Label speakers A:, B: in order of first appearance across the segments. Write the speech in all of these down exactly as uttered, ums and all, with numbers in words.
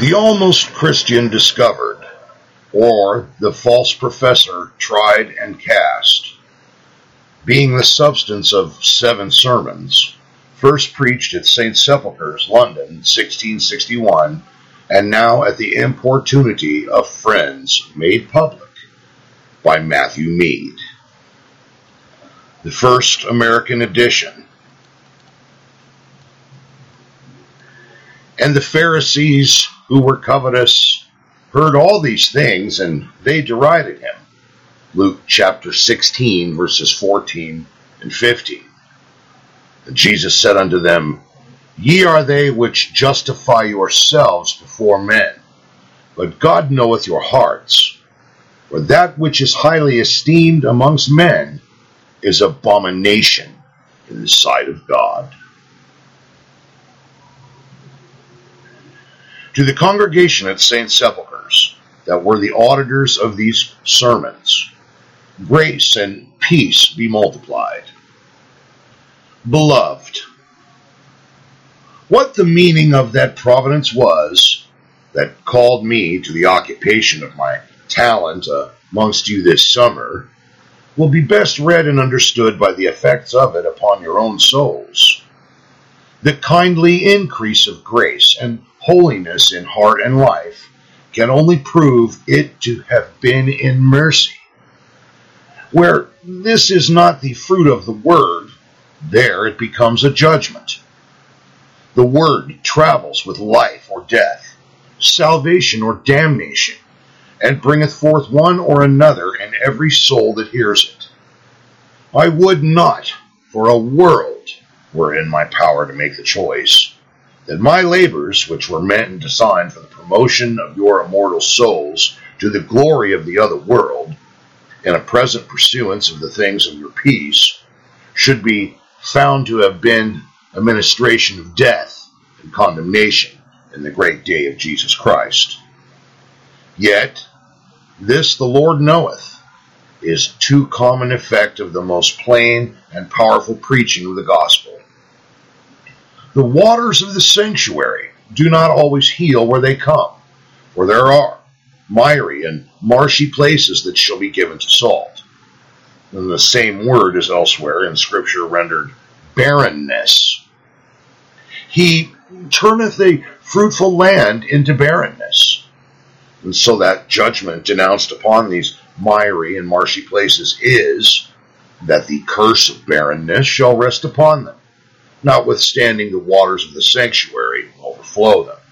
A: The almost Christian discovered, or the false professor tried and cast, being the substance of seven sermons, first preached at Saint Sepulchre's, London, sixteen sixty-one, and now at the importunity of friends made public by Matthew Mead. The first American edition. And the Pharisees, who were covetous, heard all these things, and they derided him. Luke chapter sixteen, verses fourteen and fifteen. And Jesus said unto them, Ye are they which justify yourselves before men, but God knoweth your hearts. For that which is highly esteemed amongst men is abomination in the sight of God. To the congregation at Saint Sepulchre's, that were the auditors of these sermons, grace and peace be multiplied. Beloved, what the meaning of that providence was that called me to the occupation of my talent amongst you this summer will be best read and understood by the effects of it upon your own souls. The kindly increase of grace and holiness in heart and life can only prove it to have been in mercy. Where this is not the fruit of the word, there it becomes a judgment. The word travels with life or death, salvation or damnation, and bringeth forth one or another in every soul that hears it. I would not for a world were in my power to make the choice, that my labors, which were meant and designed for the promotion of your immortal souls to the glory of the other world, in a present pursuance of the things of your peace, should be found to have been a ministration of death and condemnation in the great day of Jesus Christ. Yet, this the Lord knoweth, is too common effect of the most plain and powerful preaching of the gospel. The waters of the sanctuary do not always heal where they come, for there are miry and marshy places that shall be given to salt. And the same word is elsewhere in Scripture rendered barrenness. He turneth a fruitful land into barrenness. And so that judgment denounced upon these miry and marshy places is that the curse of barrenness shall rest upon them, notwithstanding the waters of the sanctuary overflow them.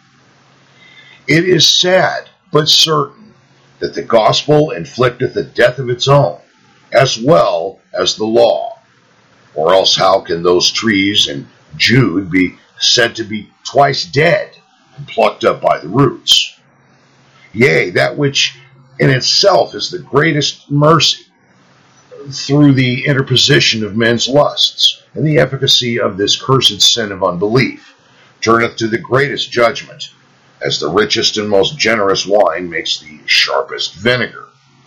A: It is sad, but certain, that the gospel inflicteth a death of its own, as well as the law. Or else how can those trees in Jude be said to be twice dead and plucked up by the roots? Yea, that which in itself is the greatest mercy, through the interposition of men's lusts, and the efficacy of this cursed sin of unbelief, turneth to the greatest judgment, as the richest and most generous wine makes the sharpest vinegar.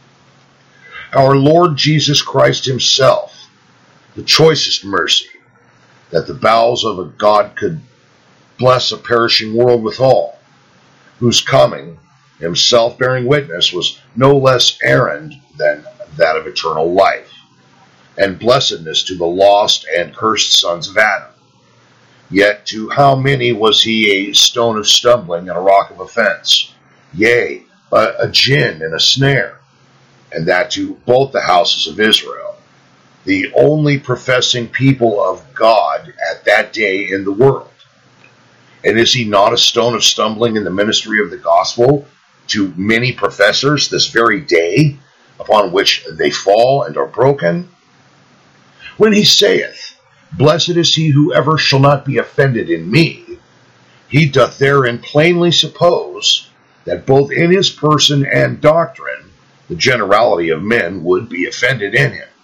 A: Our Lord Jesus Christ himself, the choicest mercy, that the bowels of a God could bless a perishing world withal, whose coming, himself bearing witness, was no less errand than that of eternal life, and blessedness to the lost and cursed sons of Adam. Yet to how many was he a stone of stumbling and a rock of offense, yea, a, a gin and a snare, and that to both the houses of Israel, the only professing people of God at that day in the world. And is he not a stone of stumbling in the ministry of the gospel to many professors this very day, upon which they fall and are broken? When he saith, Blessed is he who ever shall not be offended in me, he doth therein plainly suppose that both in his person and doctrine the generality of men would be offended in him.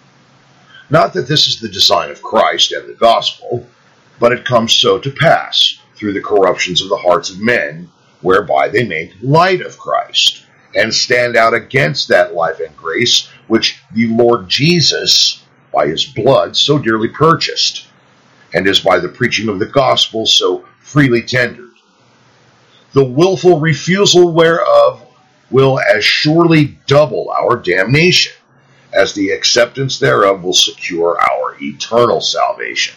A: Not that this is the design of Christ and the gospel, but it comes so to pass through the corruptions of the hearts of men, whereby they make light of Christ, and stand out against that life and grace which the Lord Jesus, by his blood, so dearly purchased, and is by the preaching of the gospel so freely tendered. the willful refusal whereof will as surely double our damnation, as the acceptance thereof will secure our eternal salvation.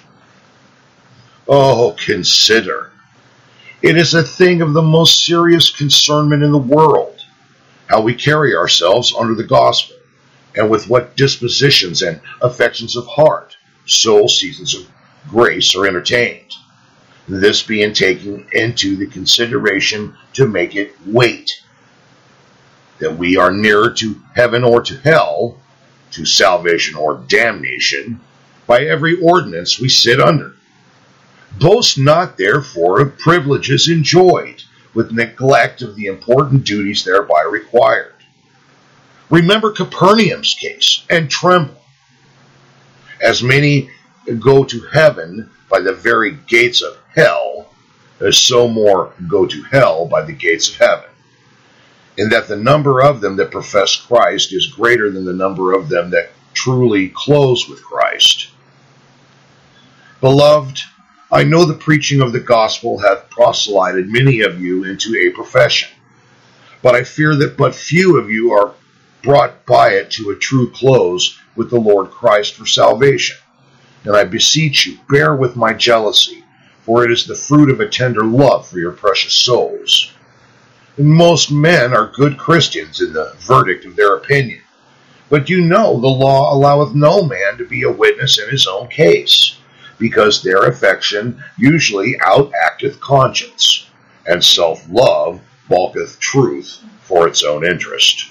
A: Oh, consider. It is a thing of the most serious concernment in the world, how we carry ourselves under the gospel, and with what dispositions and affections of heart, soul, seasons of grace are entertained. This being taken into the consideration to make it weight, that we are nearer to heaven or to hell, to salvation or damnation, by every ordinance we sit under. Boast not, therefore, of privileges enjoyed, with neglect of the important duties thereby required. Remember Capernaum's case, and tremble. As many go to heaven by the very gates of hell, as so more go to hell by the gates of heaven, in that the number of them that profess Christ is greater than the number of them that truly close with Christ. Beloved, I know the preaching of the gospel hath proselyted many of you into a profession, but I fear that but few of you are brought by it to a true close with the Lord Christ for salvation. And I beseech you, bear with my jealousy, for it is the fruit of a tender love for your precious souls. And most men are good Christians in the verdict of their opinion, but you know the law alloweth no man to be a witness in his own case, because their affection usually outacteth conscience, and self-love balketh truth for its own interest.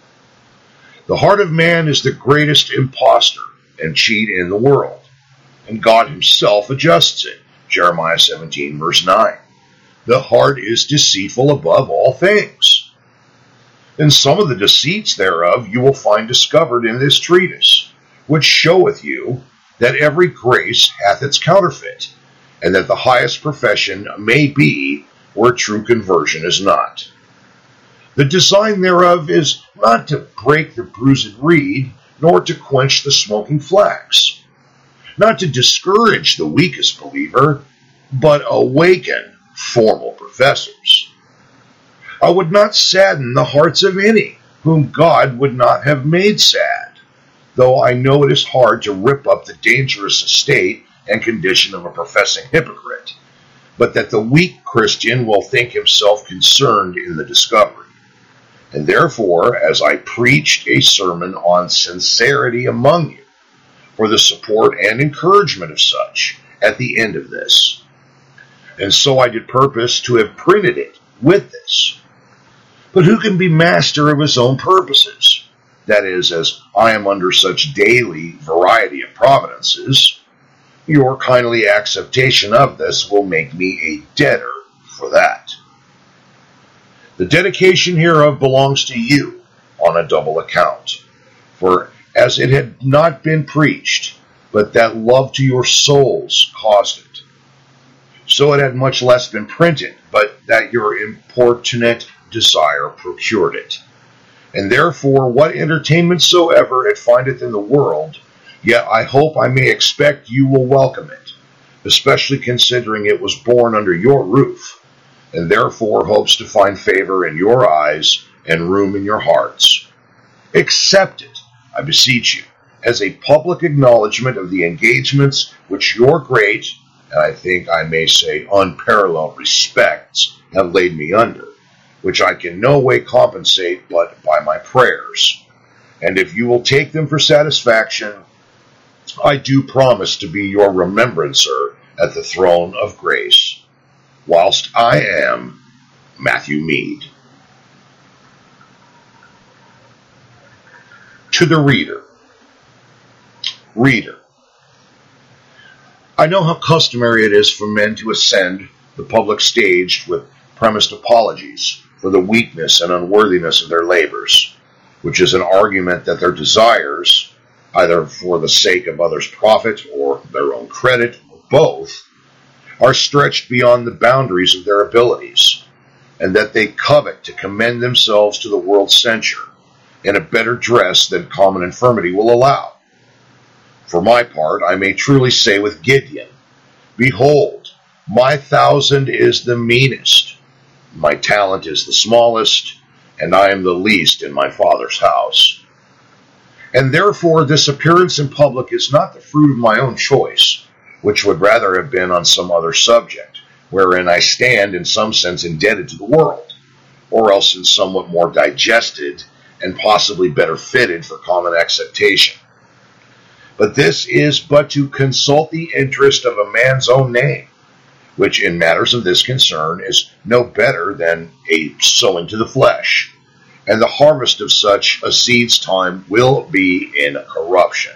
A: The heart of man is the greatest impostor and cheat in the world, and God himself adjusts it. Jeremiah seventeen, verse nine. The heart is deceitful above all things. And some of the deceits thereof you will find discovered in this treatise, which showeth you that every grace hath its counterfeit, and that the highest profession may be where true conversion is not. The design thereof is not to break the bruised reed, nor to quench the smoking flax, not to discourage the weakest believer, but awaken formal professors. I would not sadden the hearts of any whom God would not have made sad, though I know it is hard to rip up the dangerous estate and condition of a professing hypocrite, but that the weak Christian will think himself concerned in the discovery. And therefore, as I preached a sermon on sincerity among you, for the support and encouragement of such, at the end of this. And so I did purpose to have printed it with this. But who can be master of his own purposes? That is, as I am under such daily variety of providences, your kindly acceptation of this will make me a debtor for that. The dedication hereof belongs to you on a double account, for as it had not been preached, but that love to your souls caused it, so it had much less been printed, but that your importunate desire procured it. And therefore, what entertainment soever it findeth in the world, yet I hope I may expect you will welcome it, especially considering it was born under your roof, and therefore hopes to find favor in your eyes and room in your hearts. Accept it, I beseech you, as a public acknowledgement of the engagements which your great, and I think I may say unparalleled respects, have laid me under, which I can no way compensate but by my prayers. And if you will take them for satisfaction, I do promise to be your remembrancer at the throne of grace, whilst I am Matthew Mead. To the reader. Reader, I know how customary it is for men to ascend the public stage with premised apologies for the weakness and unworthiness of their labors, which is an argument that their desires, either for the sake of others' profit or their own credit, or both, are stretched beyond the boundaries of their abilities, and that they covet to commend themselves to the world's censure in a better dress than common infirmity will allow. For my part, I may truly say with Gideon, Behold, my thousand is the meanest, My talent is the smallest, and I am the least in my Father's house. And therefore this appearance in public is not the fruit of my own choice, which would rather have been on some other subject, wherein I stand in some sense indebted to the world, or else in somewhat more digested and possibly better fitted for common acceptation. But this is but to consult the interest of a man's own name, which in matters of this concern is no better than a sowing to the flesh, and the harvest of such a seed's time will be in corruption.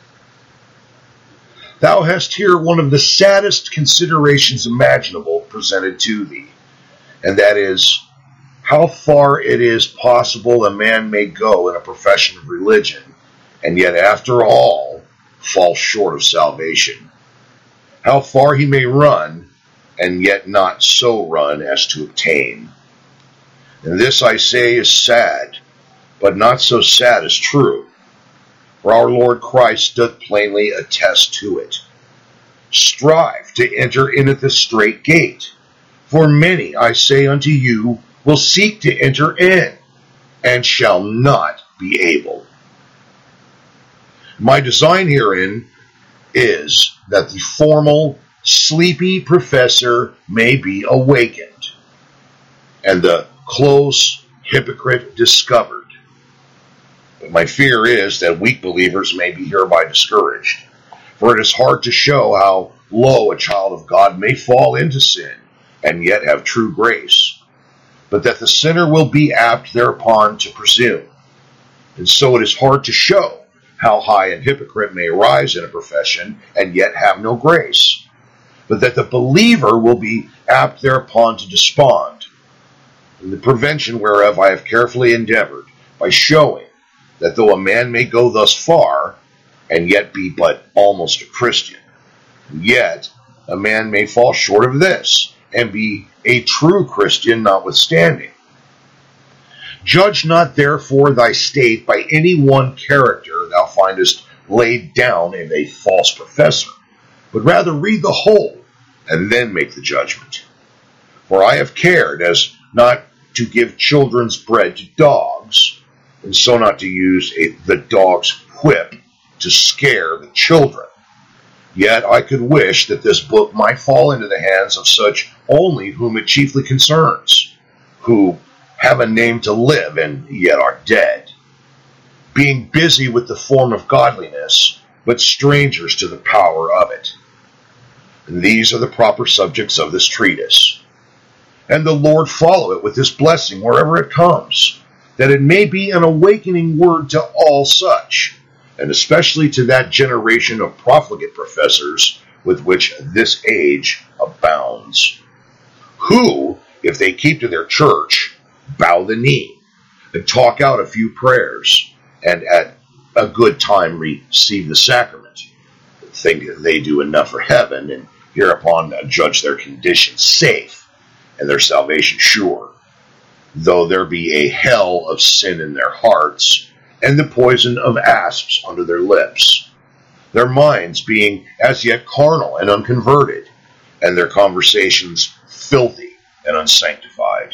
A: Thou hast here one of the saddest considerations imaginable presented to thee, and that is, how far it is possible a man may go in a profession of religion, and yet after all fall short of salvation. How far he may run, and yet not so run as to obtain. And this, I say, is sad, but not so sad as true. For our Lord Christ doth plainly attest to it. Strive to enter in at the strait gate, for many, I say unto you, will seek to enter in, and shall not be able. My design herein is that the formal, sleepy professor may be awakened, and the close hypocrite discovered. But my fear is that weak believers may be hereby discouraged, for it is hard to show how low a child of God may fall into sin, and yet have true grace, but that the sinner will be apt thereupon to presume. And so it is hard to show how high an hypocrite may rise in a profession, and yet have no grace, but that the believer will be apt thereupon to despond, in the prevention whereof I have carefully endeavored, by showing that though a man may go thus far, and yet be but almost a Christian, yet a man may fall short of this, and be a true Christian notwithstanding. Judge not therefore thy state by any one character thou findest laid down in a false professor, but rather read the whole, and then make the judgment. For I have cared as not to give children's bread to dogs, and so not to use a, the dog's whip to scare the children. Yet I could wish that this book might fall into the hands of such only whom it chiefly concerns, who have a name to live and yet are dead, being busy with the form of godliness, but strangers to the power of it. And these are the proper subjects of this treatise. And the Lord follow it with his blessing wherever it comes, that it may be an awakening word to all such, and especially to that generation of profligate professors with which this age abounds, who, if they keep to their church, bow the knee, and talk out a few prayers, and at a good time receive the sacrament, think that they do enough for heaven, and hereupon judge their condition safe, and their salvation sure, though there be a hell of sin in their hearts, and the poison of asps under their lips, their minds being as yet carnal and unconverted, and their conversations filthy and unsanctified.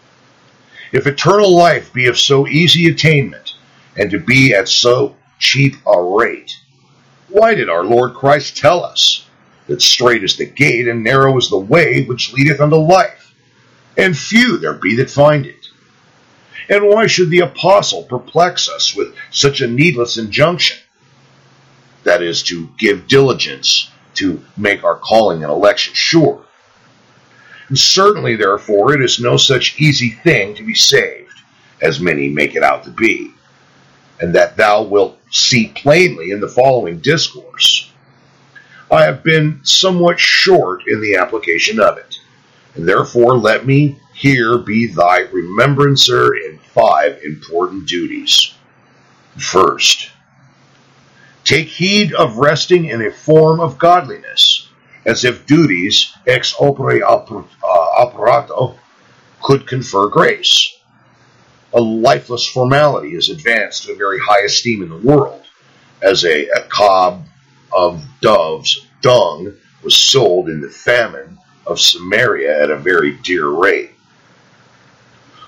A: If eternal life be of so easy attainment, and to be at so cheap a rate, why did our Lord Christ tell us that strait is the gate and narrow is the way which leadeth unto life, and few there be that find it? And why should the apostle perplex us with such a needless injunction? That is, to give diligence to make our calling and election sure. And certainly, therefore, it is no such easy thing to be saved, as many make it out to be, and that thou wilt see plainly in the following discourse. I have been somewhat short in the application of it, and therefore let me here be thy remembrancer in five important duties. First, take heed of resting in a form of godliness, as if duties ex opere operato could confer grace. A lifeless formality is advanced to a very high esteem in the world, as a, a cob of doves' dung was sold in the famine of Samaria at a very dear rate.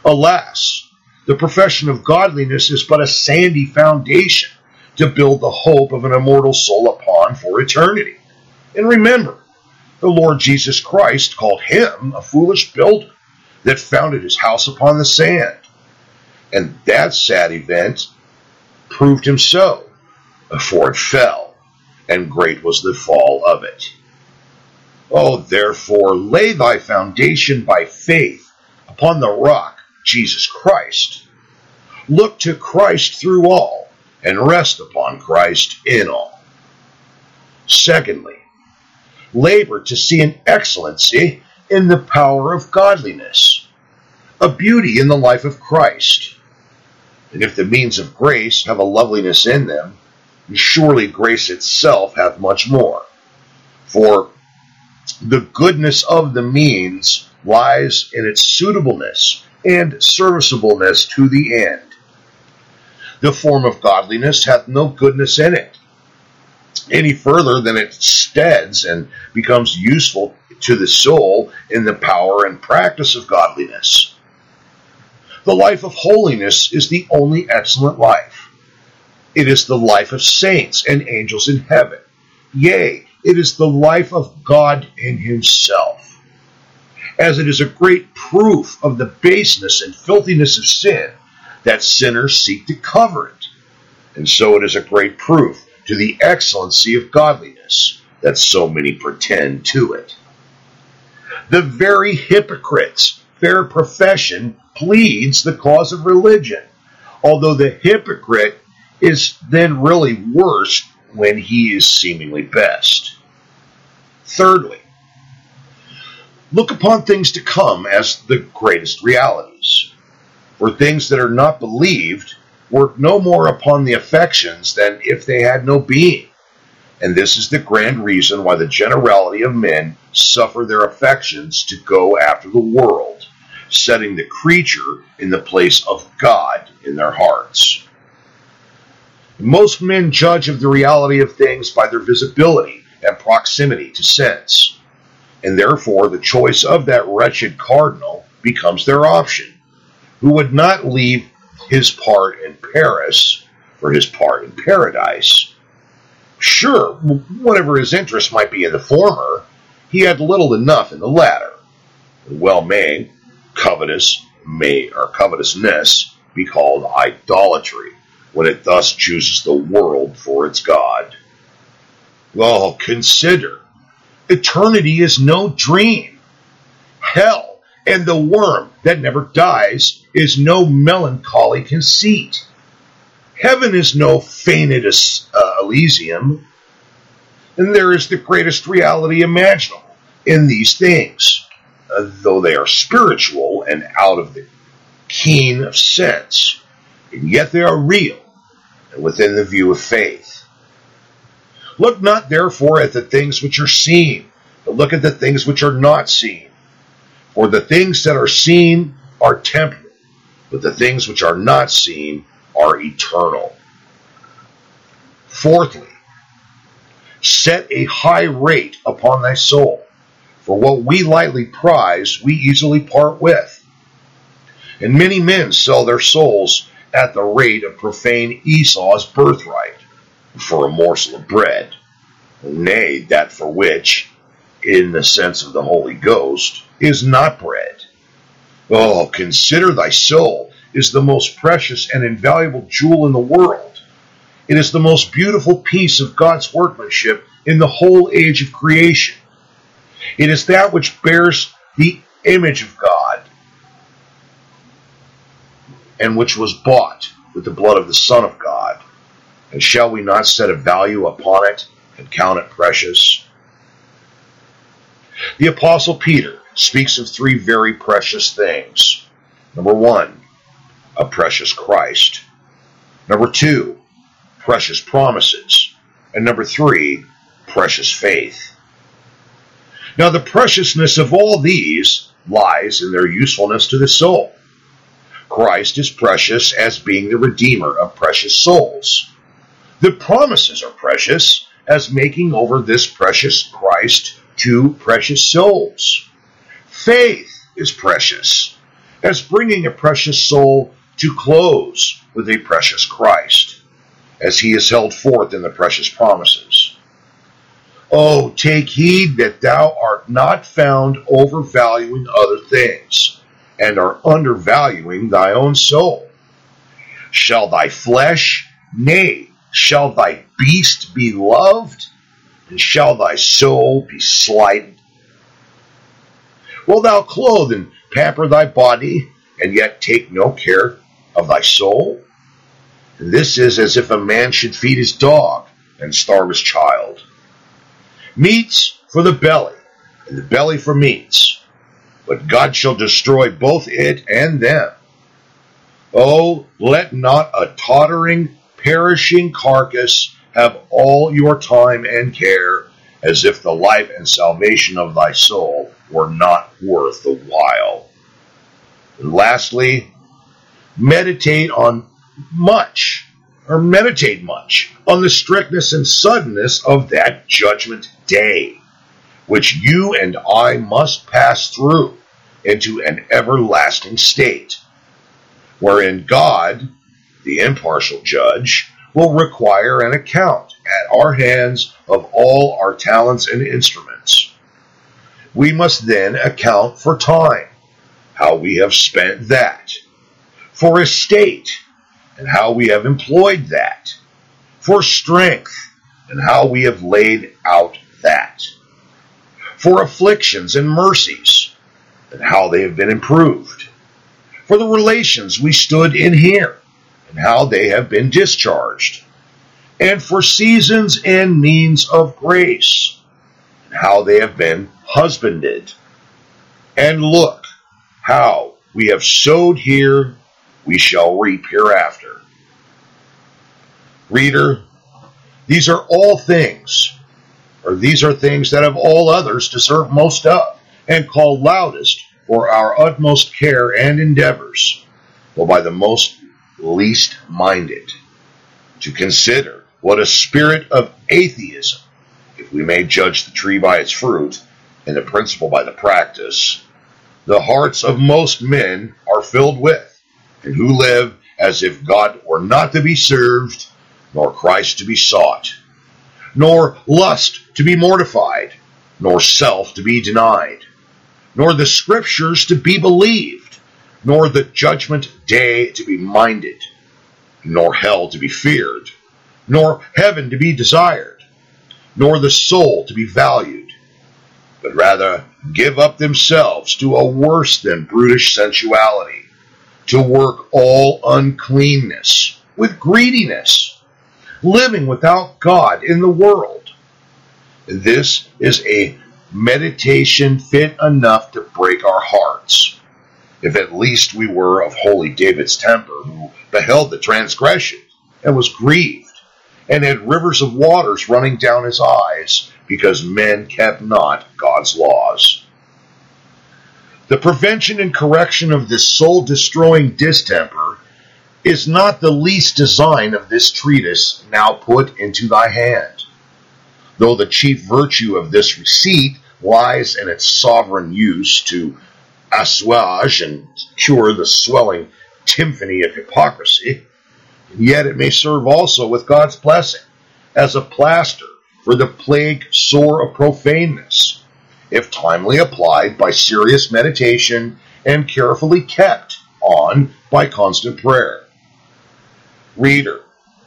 A: Alas, the profession of godliness is but a sandy foundation to build the hope of an immortal soul upon for eternity. And remember, the Lord Jesus Christ called him a foolish builder that founded his house upon the sand. And that sad event proved him so, for it fell, and great was the fall of it. Oh, therefore, lay thy foundation by faith upon the rock, Jesus Christ. Look to Christ through all, and rest upon Christ in all. Secondly, labor to see an excellency in the power of godliness, a beauty in the life of Christ. And if the means of grace have a loveliness in them, surely grace itself hath much more. For the goodness of the means lies in its suitableness and serviceableness to the end. The form of godliness hath no goodness in it, any further than it steads and becomes useful to the soul in the power and practice of godliness. The life of holiness is the only excellent life. It is the life of saints and angels in heaven. Yea, it is the life of God in himself. As it is a great proof of the baseness and filthiness of sin that sinners seek to cover it. And so it is a great proof to the excellency of godliness that so many pretend to it. The very hypocrite's fair profession pleads the cause of religion, although the hypocrite is then really worse when he is seemingly best. Thirdly, look upon things to come as the greatest realities. For things that are not believed work no more upon the affections than if they had no being. And this is the grand reason why the generality of men suffer their affections to go after the world, setting the creature in the place of God in their hearts. Most men judge of the reality of things by their visibility and proximity to sense, and therefore the choice of that wretched cardinal becomes their option, who would not leave his part in Paris for his part in paradise. Sure, whatever his interest might be in the former, he had little enough in the latter. Well may covetous may or covetousness be called idolatry, when it thus chooses the world for its God. Well, consider, eternity is no dream. Hell and the worm that never dies is no melancholy conceit. Heaven is no feigned uh, Elysium, and there is the greatest reality imaginable in these things, uh, though they are spiritual and out of the keen of sense, and yet they are real and within the view of faith. Look not therefore at the things which are seen, but look at the things which are not seen. For the things that are seen are temporal, but the things which are not seen are eternal. Fourthly, set a high rate upon thy soul, for what we lightly prize we easily part with. And many men sell their souls at the rate of profane Esau's birthright, for a morsel of bread, nay, that for which, in the sense of the Holy Ghost, is not bread. Oh, consider thy soul is the most precious and invaluable jewel in the world. It is the most beautiful piece of God's workmanship in the whole age of creation. It is that which bears the image of God, and which was bought with the blood of the Son of God. And shall we not set a value upon it and count it precious? The Apostle Peter speaks of three very precious things. Number one, a precious Christ. Number two, precious promises. And number three, precious faith. Now the preciousness of all these lies in their usefulness to the soul. Christ is precious as being the Redeemer of precious souls. The promises are precious as making over this precious Christ to precious souls. Faith is precious as bringing a precious soul to close with a precious Christ, as he is held forth in the precious promises. Oh, take heed that thou art not found overvaluing other things, and are undervaluing thy own soul. Shall thy flesh, nay, shall thy beast be loved, and shall thy soul be slighted? Wilt thou clothe and pamper thy body, and yet take no care of thy soul? And this is as if a man should feed his dog and starve his child. Meats for the belly, and the belly for meats, but God shall destroy both it and them. Oh, let not a tottering, perishing carcass have all your time and care, as if the life and salvation of thy soul were not worth the while. And lastly, meditate on much, or meditate much, on the strictness and suddenness of that judgment day, which you and I must pass through into an everlasting state, wherein God, the impartial judge, will require an account at our hands of all our talents and instruments. We must then account for time, how we have spent that, for estate, and how we have employed that, for strength, and how we have laid out that, for afflictions and mercies, and how they have been improved, for the relations we stood in here, and how they have been discharged, and for seasons and means of grace, and how they have been husbanded. And look, how we have sowed here, we shall reap hereafter. Reader, these are all things, or these are things that of all others deserve most of, and call loudest for our utmost care and endeavors, though by the most least minded, to consider what a spirit of atheism, if we may judge the tree by its fruit, and the principle by the practice, the hearts of most men are filled with, and who live as if God were not to be served, nor Christ to be sought, nor lust to be mortified, nor self to be denied, nor the scriptures to be believed, nor the judgment day to be minded, nor hell to be feared, nor heaven to be desired, nor the soul to be valued, but rather give up themselves to a worse than brutish sensuality, to work all uncleanness with greediness, living without God in the world. This is a meditation fit enough to break our hearts, if at least we were of holy David's temper, who beheld the transgression and was grieved, and had rivers of waters running down his eyes, because men kept not God's laws. The prevention and correction of this soul-destroying distemper is not the least design of this treatise now put into thy hand, though the chief virtue of this receipt lies in its sovereign use to assuage and cure the swelling tympany of hypocrisy, and yet it may serve also with God's blessing as a plaster for the plague sore of profaneness, if timely applied by serious meditation and carefully kept on by constant prayer. Reader,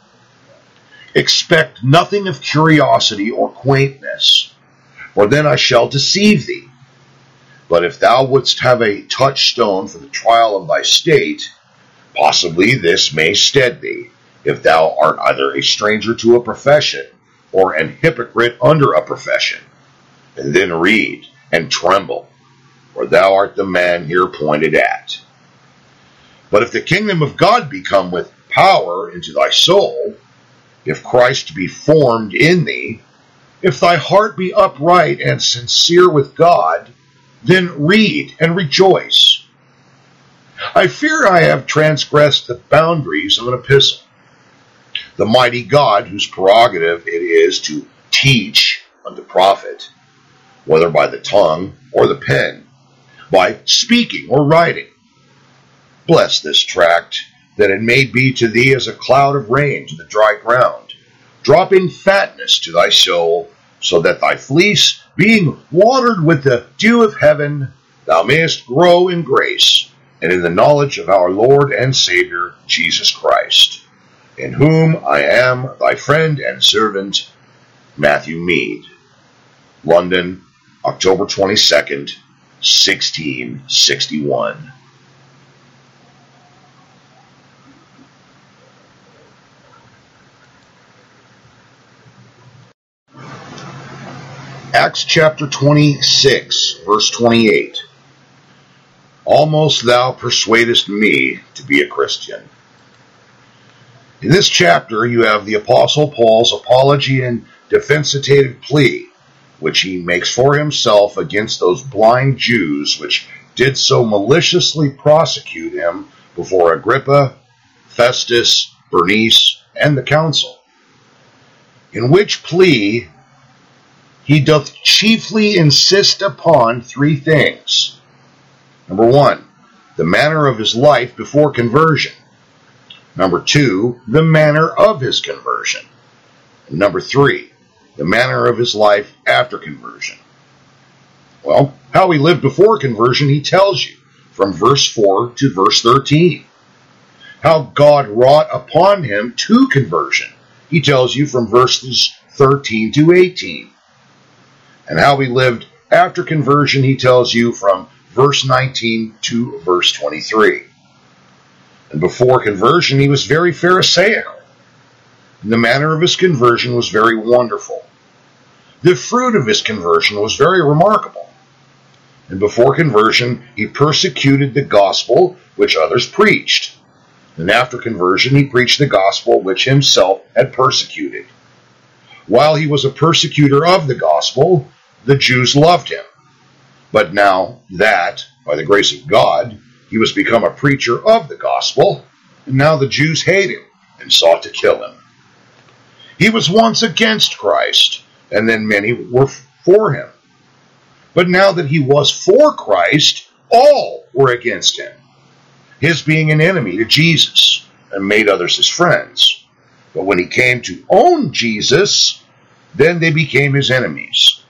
A: expect nothing of curiosity or quaintness, for then I shall deceive thee. But if thou wouldst have a touchstone for the trial of thy state, possibly this may stead thee, if thou art either a stranger to a profession, or an hypocrite under a profession. And then read, and tremble, for thou art the man here pointed at. But if the kingdom of God be come with power into thy soul, if Christ be formed in thee, if thy heart be upright and sincere with God, then read and rejoice. I fear I have transgressed the boundaries of an epistle. The mighty God, whose prerogative it is to teach unto profit, whether by the tongue or the pen, by speaking or writing, Bless this tract, that it may be to thee as a cloud of rain to the dry ground, dropping fatness to thy soul, so that thy fleece, being watered with the dew of heaven, thou mayest grow in grace, and in the knowledge of our Lord and Savior, Jesus Christ, in whom I am thy friend and servant, Matthew Mead. London, October twenty-second, sixteen sixty-one. Acts chapter twenty-six, verse twenty-eight. Almost thou persuadest me to be a Christian. In this chapter, you have the Apostle Paul's apology and defensive plea, which he makes for himself against those blind Jews which did so maliciously prosecute him before Agrippa, Festus, Bernice, and the council. In which plea he doth chiefly insist upon three things. Number one, the manner of his life before conversion. Number two, the manner of his conversion. And number three, the manner of his life after conversion. Well, how he lived before conversion, he tells you from verse four to verse thirteen. How God wrought upon him to conversion, he tells you from verses thirteen to eighteen. And how he lived after conversion, he tells you from verse nineteen to verse twenty-three. And before conversion, he was very Pharisaical. And the manner of his conversion was very wonderful. The fruit of his conversion was very remarkable. And before conversion, he persecuted the gospel which others preached. And after conversion, he preached the gospel which himself had persecuted. While he was a persecutor of the gospel, the Jews loved him. But now that, by the grace of God, he was become a preacher of the gospel, and now the Jews hate him and sought to kill him. He was once against Christ, and then many were for him. But now that he was for Christ, all were against him, his being an enemy to Jesus, and made others his friends. But when he came to own Jesus, then they became his enemies.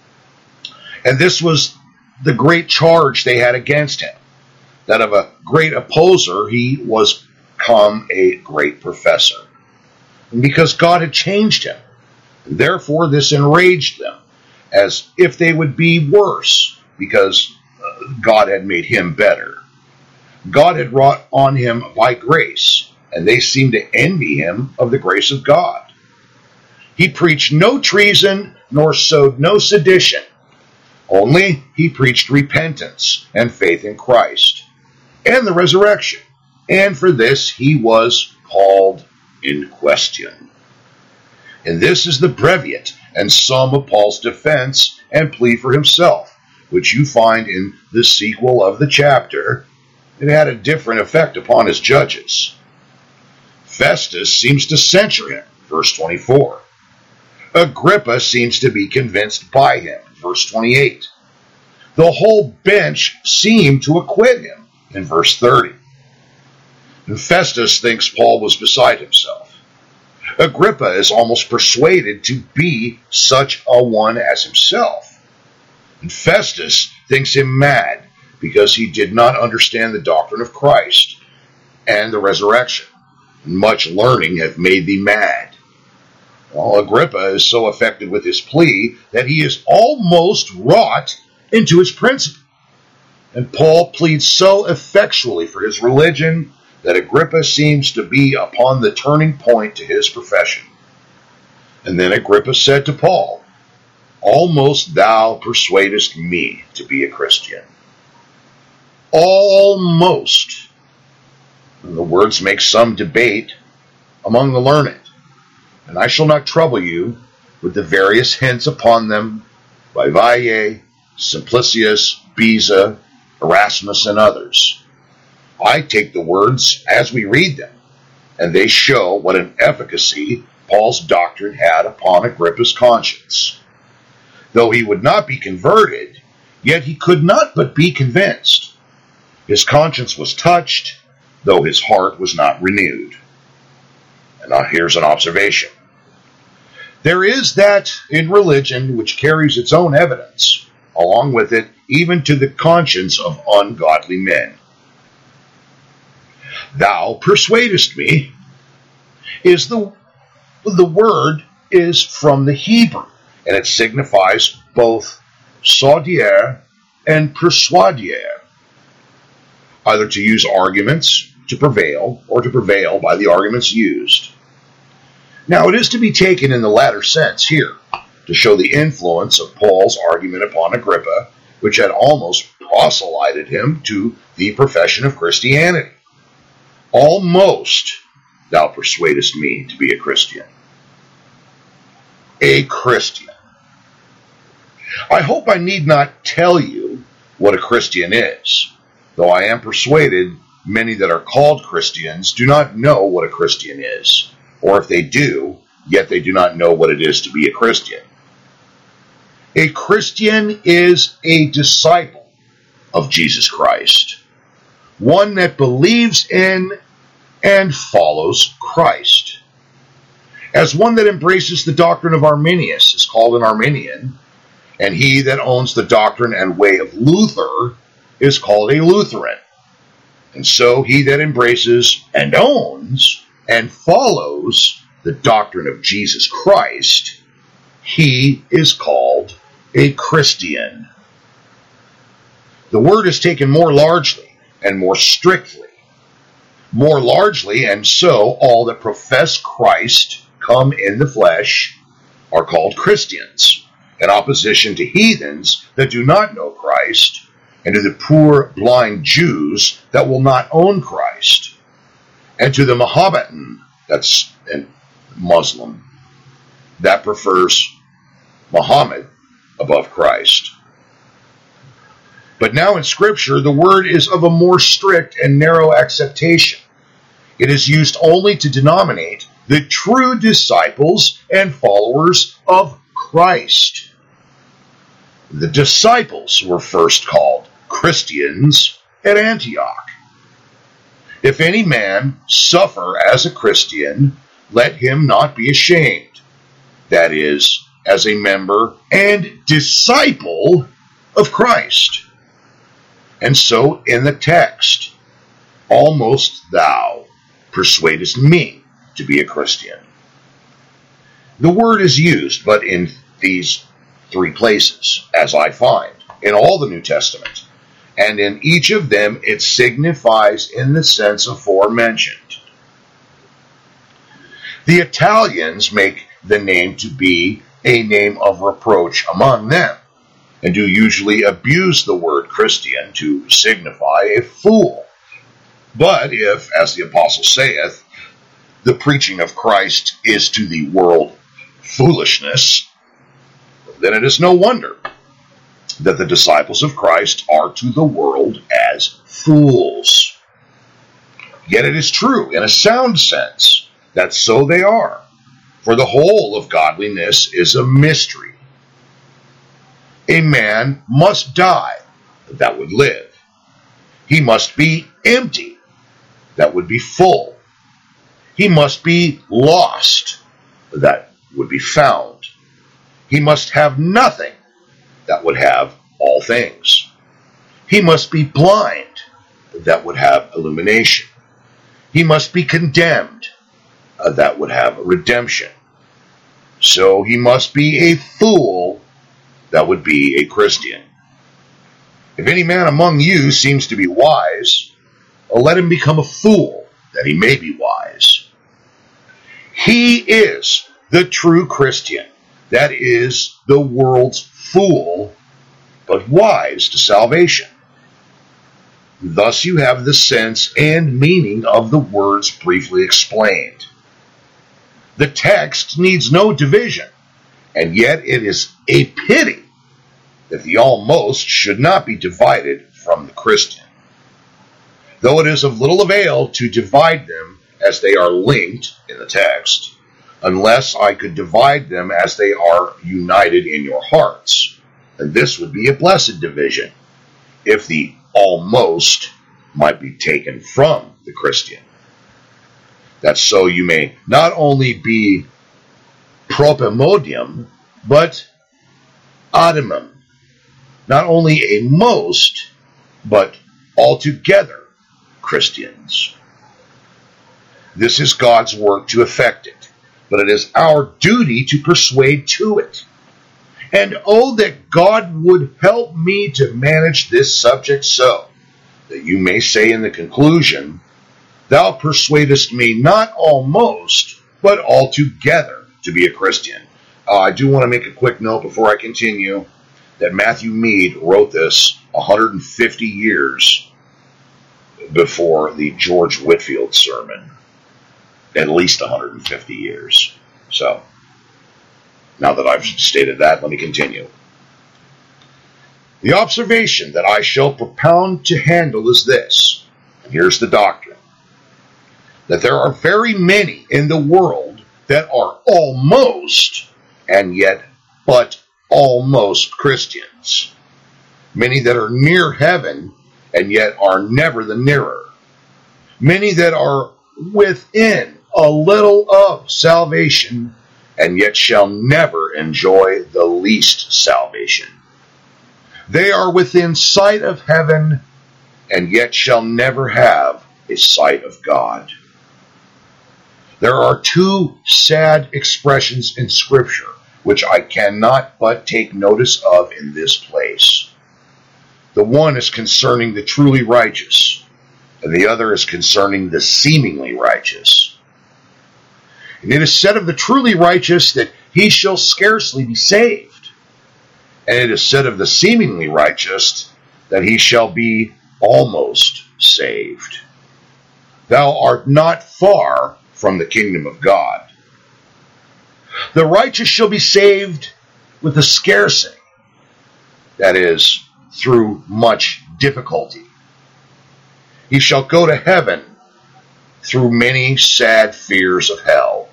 A: And this was the great charge they had against him, that of a great opposer he was become a great professor. And because God had changed him, and therefore this enraged them, as if they would be worse, because uh, God had made him better. God had wrought on him by grace, and they seemed to envy him of the grace of God. He preached no treason, nor sowed no sedition. Only he preached repentance and faith in Christ, and the resurrection. And for this he was called in question. And this is the breviate and sum of Paul's defense and plea for himself, which you find in the sequel of the chapter. It had a different effect upon his judges. Festus seems to censure him, verse twenty-four. Agrippa seems to be convinced by him, verse twenty-eight. The whole bench seemed to acquit him, in verse thirty. And Festus thinks Paul was beside himself. Agrippa is almost persuaded to be such a one as himself. And Festus thinks him mad because he did not understand the doctrine of Christ and the resurrection. Much learning hath made thee mad. Well, Agrippa is so affected with his plea that he is almost wrought into his principle. And Paul pleads so effectually for his religion that Agrippa seems to be upon the turning point to his profession. And then Agrippa said to Paul, Almost thou persuadest me to be a Christian. Almost. And the words make some debate among the learned, and I shall not trouble you with the various hints upon them by Valle, Simplicius, Beza, Erasmus, and others. I take the words as we read them, and they show what an efficacy Paul's doctrine had upon Agrippa's conscience. Though he would not be converted, yet he could not but be convinced. His conscience was touched, though his heart was not renewed. And now here's an observation. There is that in religion which carries its own evidence, along with it even to the conscience of ungodly men. Thou persuadest me is the, the word is from the Hebrew, and it signifies both saudier and persuadier, either to use arguments to prevail or to prevail by the arguments used. Now, it is to be taken in the latter sense here, to show the influence of Paul's argument upon Agrippa, which had almost proselyted him to the profession of Christianity. Almost thou persuadest me to be a Christian. A Christian. I hope I need not tell you what a Christian is, though I am persuaded many that are called Christians do not know what a Christian is, or if they do, yet they do not know what it is to be a Christian. A Christian is a disciple of Jesus Christ, one that believes in and follows Christ. As one that embraces the doctrine of Arminius is called an Arminian, and he that owns the doctrine and way of Luther is called a Lutheran. And so he that embraces and owns and follows the doctrine of Jesus Christ, he is called a Christian. The word is taken more largely and more strictly. More largely, and so all that profess Christ come in the flesh are called Christians, in opposition to heathens that do not know Christ, and to the poor blind Jews that will not own Christ, and to the Mohammedan, that's a Muslim, that prefers Muhammad above Christ. But now in Scripture, the word is of a more strict and narrow acceptation. It is used only to denominate the true disciples and followers of Christ. The disciples were first called Christians at Antioch. If any man suffer as a Christian, let him not be ashamed, that is, as a member and disciple of Christ. And so in the text, almost thou persuadest me to be a Christian. The word is used, but in these three places, as I find, in all the New Testament, and in each of them it signifies in the sense aforementioned. The Italians make the name to be a name of reproach among them, and do usually abuse the word Christian to signify a fool. But if, as the apostle saith, the preaching of Christ is to the world foolishness, then it is no wonder that the disciples of Christ are to the world as fools. Yet it is true, in a sound sense, that so they are, for the whole of godliness is a mystery. A man must die that would live. He must be empty that would be full. He must be lost that would be found. He must have nothing that would have all things. He must be blind that would have illumination. He must be condemned that would have redemption. So he must be a fool that would be a Christian. If any man among you seems to be wise, let him become a fool, that he may be wise. He is the true Christian, that is, the world's fool, but wise to salvation. Thus you have the sense and meaning of the words briefly explained. The text needs no division, and yet it is a pity that the almost should not be divided from the Christian. Though it is of little avail to divide them as they are linked in the text, unless I could divide them as they are united in your hearts. And this would be a blessed division, if the almost might be taken from the Christian. That so you may not only be propemodium, but adamum, not only a most, but altogether Christians. This is God's work to effect it, but it is our duty to persuade to it. And oh, that God would help me to manage this subject so that you may say in the conclusion, thou persuadest me not almost, but altogether to be a Christian. Uh, I do want to make a quick note before I continue that Matthew Mead wrote this one hundred fifty years before the George Whitefield sermon. At least one hundred fifty years. So, now that I've stated that, let me continue. The observation that I shall propound to handle is this, and here's the doctrine, that there are very many in the world that are almost, and yet but almost Christians. Many that are near heaven, and yet are never the nearer. Many that are within a little of salvation, and yet shall never enjoy the least salvation. They are within sight of heaven, and yet shall never have a sight of God. There are two sad expressions in Scripture, which I cannot but take notice of in this place. The one is concerning the truly righteous, and the other is concerning the seemingly righteous. And it is said of the truly righteous that he shall scarcely be saved. And it is said of the seemingly righteous that he shall be almost saved. Thou art not far from the kingdom of God. The righteous shall be saved with a scarcity, that is, through much difficulty. He shall go to heaven through many sad fears of hell.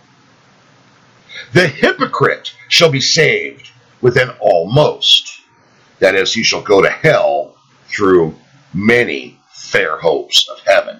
A: The hypocrite shall be saved with an almost, that is, he shall go to hell through many fair hopes of heaven.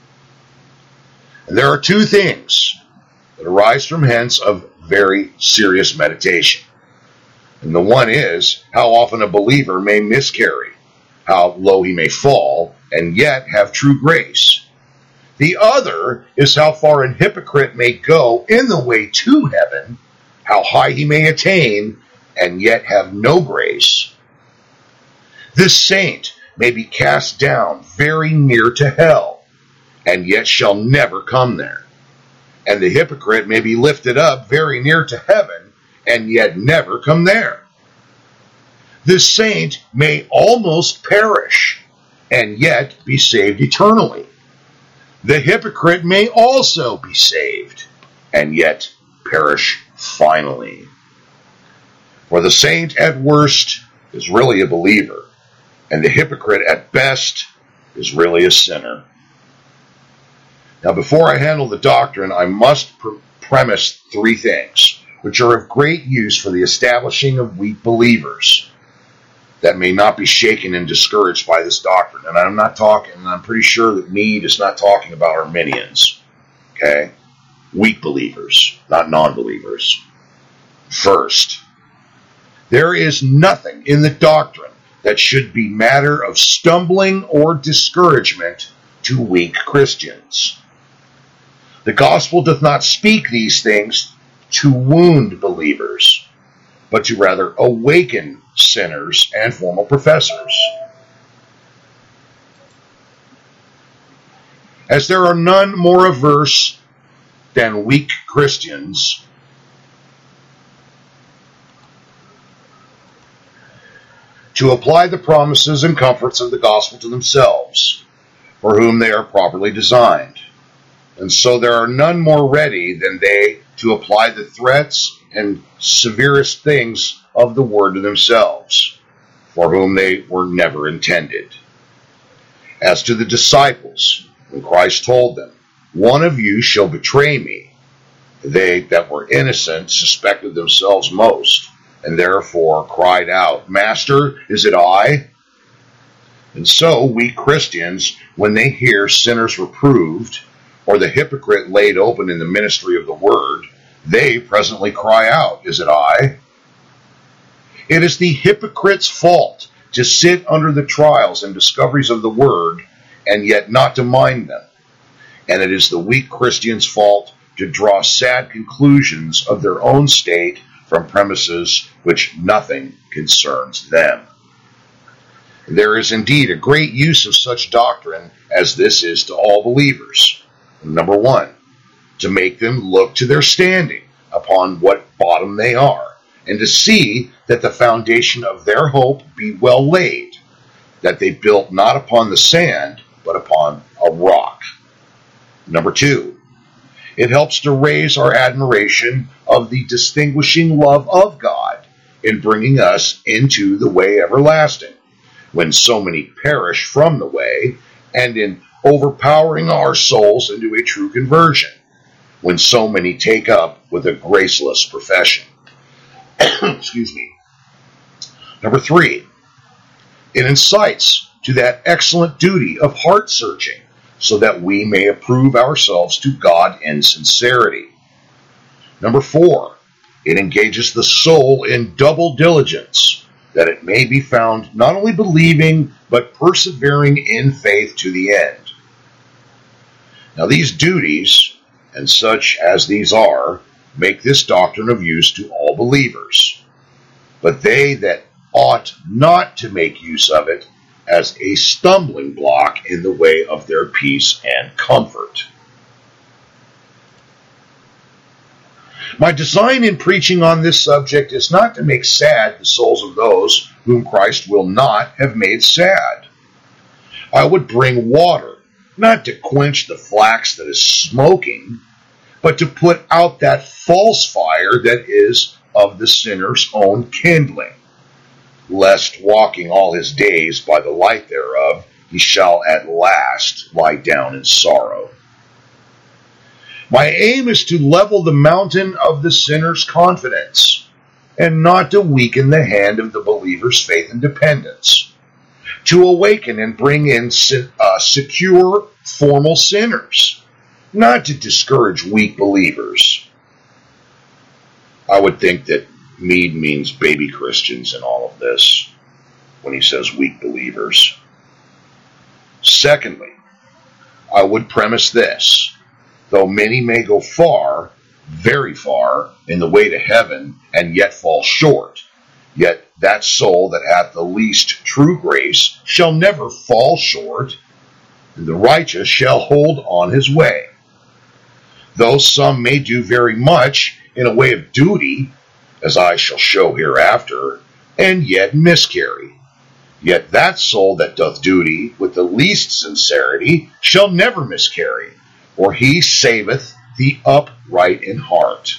A: And there are two things that arise from hence of very serious meditation. And the one is how often a believer may miscarry, how low he may fall, and yet have true grace. The other is how far an hypocrite may go in the way to heaven, how high he may attain, and yet have no grace. This saint may be cast down very near to hell, and yet shall never come there. And the hypocrite may be lifted up very near to heaven, and yet never come there. This saint may almost perish, and yet be saved eternally. The hypocrite may also be saved, and yet perish finally. For the saint at worst is really a believer, and the hypocrite at best is really a sinner. Now, before I handle the doctrine, I must pre- premise three things, which are of great use for the establishing of weak believers that may not be shaken and discouraged by this doctrine. And I'm not talking, and I'm pretty sure that Mead is not talking about Arminians. Okay? Weak believers, not non-believers. First, there is nothing in the doctrine that should be matter of stumbling or discouragement to weak Christians. The gospel doth not speak these things to wound believers, but to rather awaken sinners and formal professors. As there are none more averse than weak Christians to apply the promises and comforts of the gospel to themselves, for whom they are properly designed. And so there are none more ready than they to apply the threats and severest things of the word to themselves, for whom they were never intended. As to the disciples, when Christ told them, one of you shall betray me, they that were innocent suspected themselves most, and therefore cried out, Master, is it I? And so we Christians, when they hear sinners reproved, or the hypocrite laid open in the ministry of the word, they presently cry out, "Is it I?" It is the hypocrite's fault to sit under the trials and discoveries of the word, and yet not to mind them. And it is the weak Christian's fault to draw sad conclusions of their own state from premises which nothing concerns them. There is indeed a great use of such doctrine as this is to all believers. Number one, to make them look to their standing, upon what bottom they are, and to see that the foundation of their hope be well laid, that they built not upon the sand, but upon a rock. Number two, it helps to raise our admiration of the distinguishing love of God in bringing us into the way everlasting, when so many perish from the way, and in overpowering our souls into a true conversion, when so many take up with a graceless profession. Excuse me. Number three, it incites to that excellent duty of heart searching, so that we may approve ourselves to God in sincerity. Number four, it engages the soul in double diligence, that it may be found not only believing, but persevering in faith to the end. Now these duties, and such as these are, make this doctrine of use to all believers. But they that ought not to make use of it as a stumbling block in the way of their peace and comfort. My design in preaching on this subject is not to make sad the souls of those whom Christ will not have made sad. I would bring water, not to quench the flax that is smoking, but to put out that false fire that is of the sinner's own kindling, lest walking all his days by the light thereof, he shall at last lie down in sorrow. My aim is to level the mountain of the sinner's confidence, and not to weaken the hand of the believer's faith and dependence, to awaken and bring in uh, secure, formal sinners, not to discourage weak believers. I would think that Meade means baby Christians in all of this when he says weak believers. Secondly, I would premise this: though many may go far, very far, in the way to heaven, and yet fall short, yet that soul that hath the least true grace shall never fall short, and the righteous shall hold on his way. Though some may do very much in a way of duty, as I shall show hereafter, and yet miscarry, yet that soul that doth duty with the least sincerity shall never miscarry, for he saveth the upright in heart.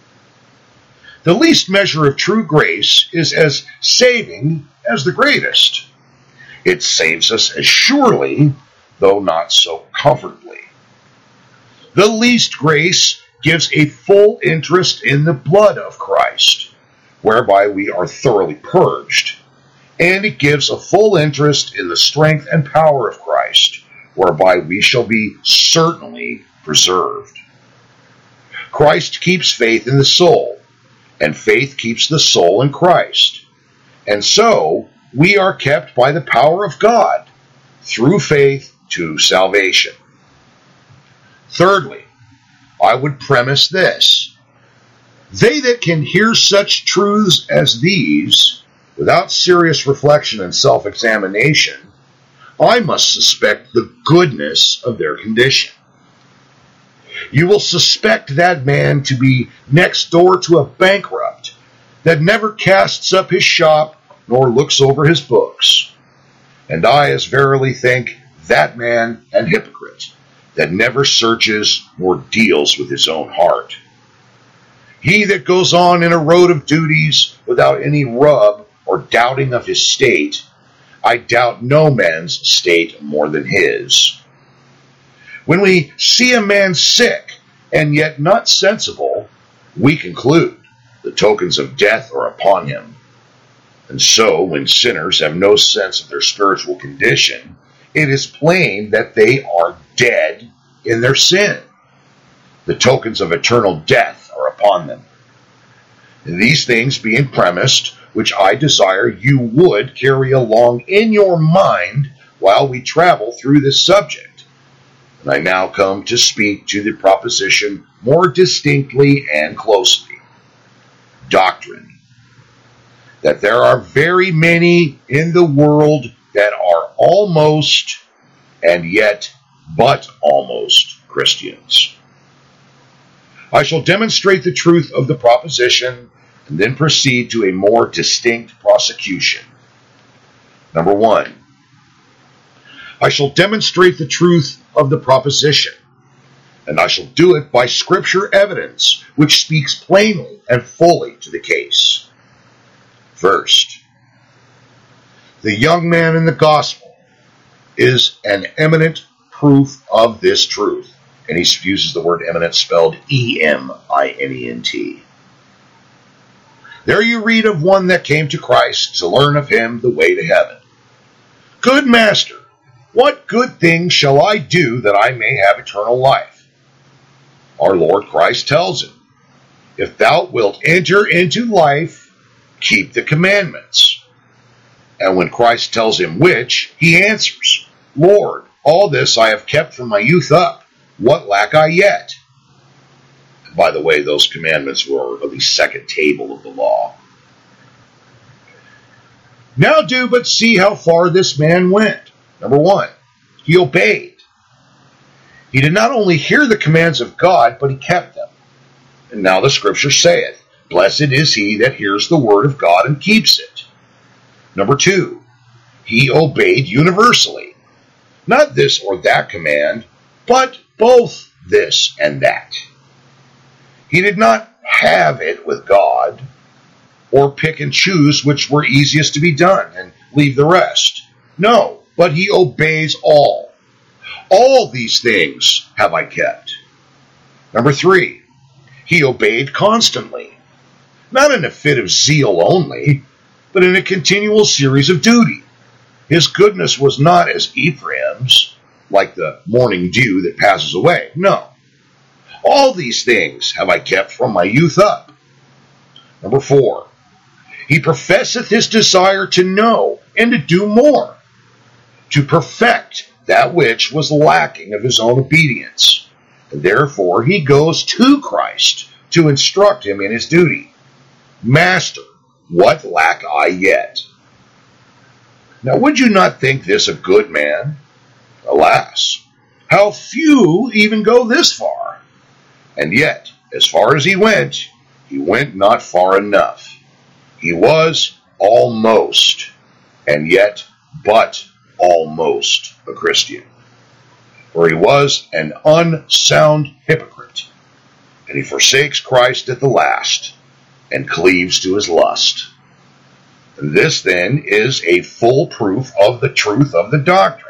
A: The least measure of true grace is as saving as the greatest. It saves us as surely, though not so comfortably. The least grace gives a full interest in the blood of Christ, whereby we are thoroughly purged, and it gives a full interest in the strength and power of Christ, whereby we shall be certainly preserved. Christ keeps faith in the soul, and faith keeps the soul in Christ. And so we are kept by the power of God through faith to salvation. Thirdly, I would premise this: they that can hear such truths as these without serious reflection and self-examination, I must suspect the goodness of their condition. You will suspect that man to be next door to a bankrupt that never casts up his shop nor looks over his books. And I as verily think that man an hypocrite that never searches nor deals with his own heart. He that goes on in a road of duties without any rub or doubting of his state, I doubt no man's state more than his. When we see a man sick and yet not sensible, we conclude the tokens of death are upon him. And so, when sinners have no sense of their spiritual condition, it is plain that they are dead in their sin. The tokens of eternal death are upon them. And these things being premised, which I desire you would carry along in your mind while we travel through this subject. And I now come to speak to the proposition more distinctly and closely. Doctrine. That there are very many in the world that are almost and yet but almost Christians. I shall demonstrate the truth of the proposition and then proceed to a more distinct prosecution. Number one, I shall demonstrate the truth of the proposition, and I shall do it by scripture evidence which speaks plainly and fully to the case. First, the young man in the gospel is an eminent proof of this truth. And he uses the word eminent spelled E M I N E N T. There you read of one that came to Christ to learn of him the way to heaven. Good master, what good thing shall I do that I may have eternal life? Our Lord Christ tells him, if thou wilt enter into life, keep the commandments. And when Christ tells him which, he answers, Lord, all this I have kept from my youth up. What lack I yet? And by the way, those commandments were of the second table of the law. Now do but see how far this man went. Number one, he obeyed. He did not only hear the commands of God, but he kept them. And now the scripture saith, blessed is he that hears the word of God and keeps it. Number two, he obeyed universally. Not this or that command, but both this and that. He did not have it with God, or pick and choose which were easiest to be done and leave the rest. No, but he obeys all. All these things have I kept. Number three, he obeyed constantly. Not in a fit of zeal only, but in a continual series of duty. His goodness was not as Ephraim's, like the morning dew that passes away. No. All these things have I kept from my youth up. Number four, he professeth his desire to know and to do more, to perfect that which was lacking of his own obedience. And therefore he goes to Christ to instruct him in his duty. Master, what lack I yet? Now would you not think this a good man? Alas, how few even go this far. And yet, as far as he went, he went not far enough. He was almost, and yet but almost a Christian. For he was an unsound hypocrite, and he forsakes Christ at the last, and cleaves to his lust. And this then is a full proof of the truth of the doctrine.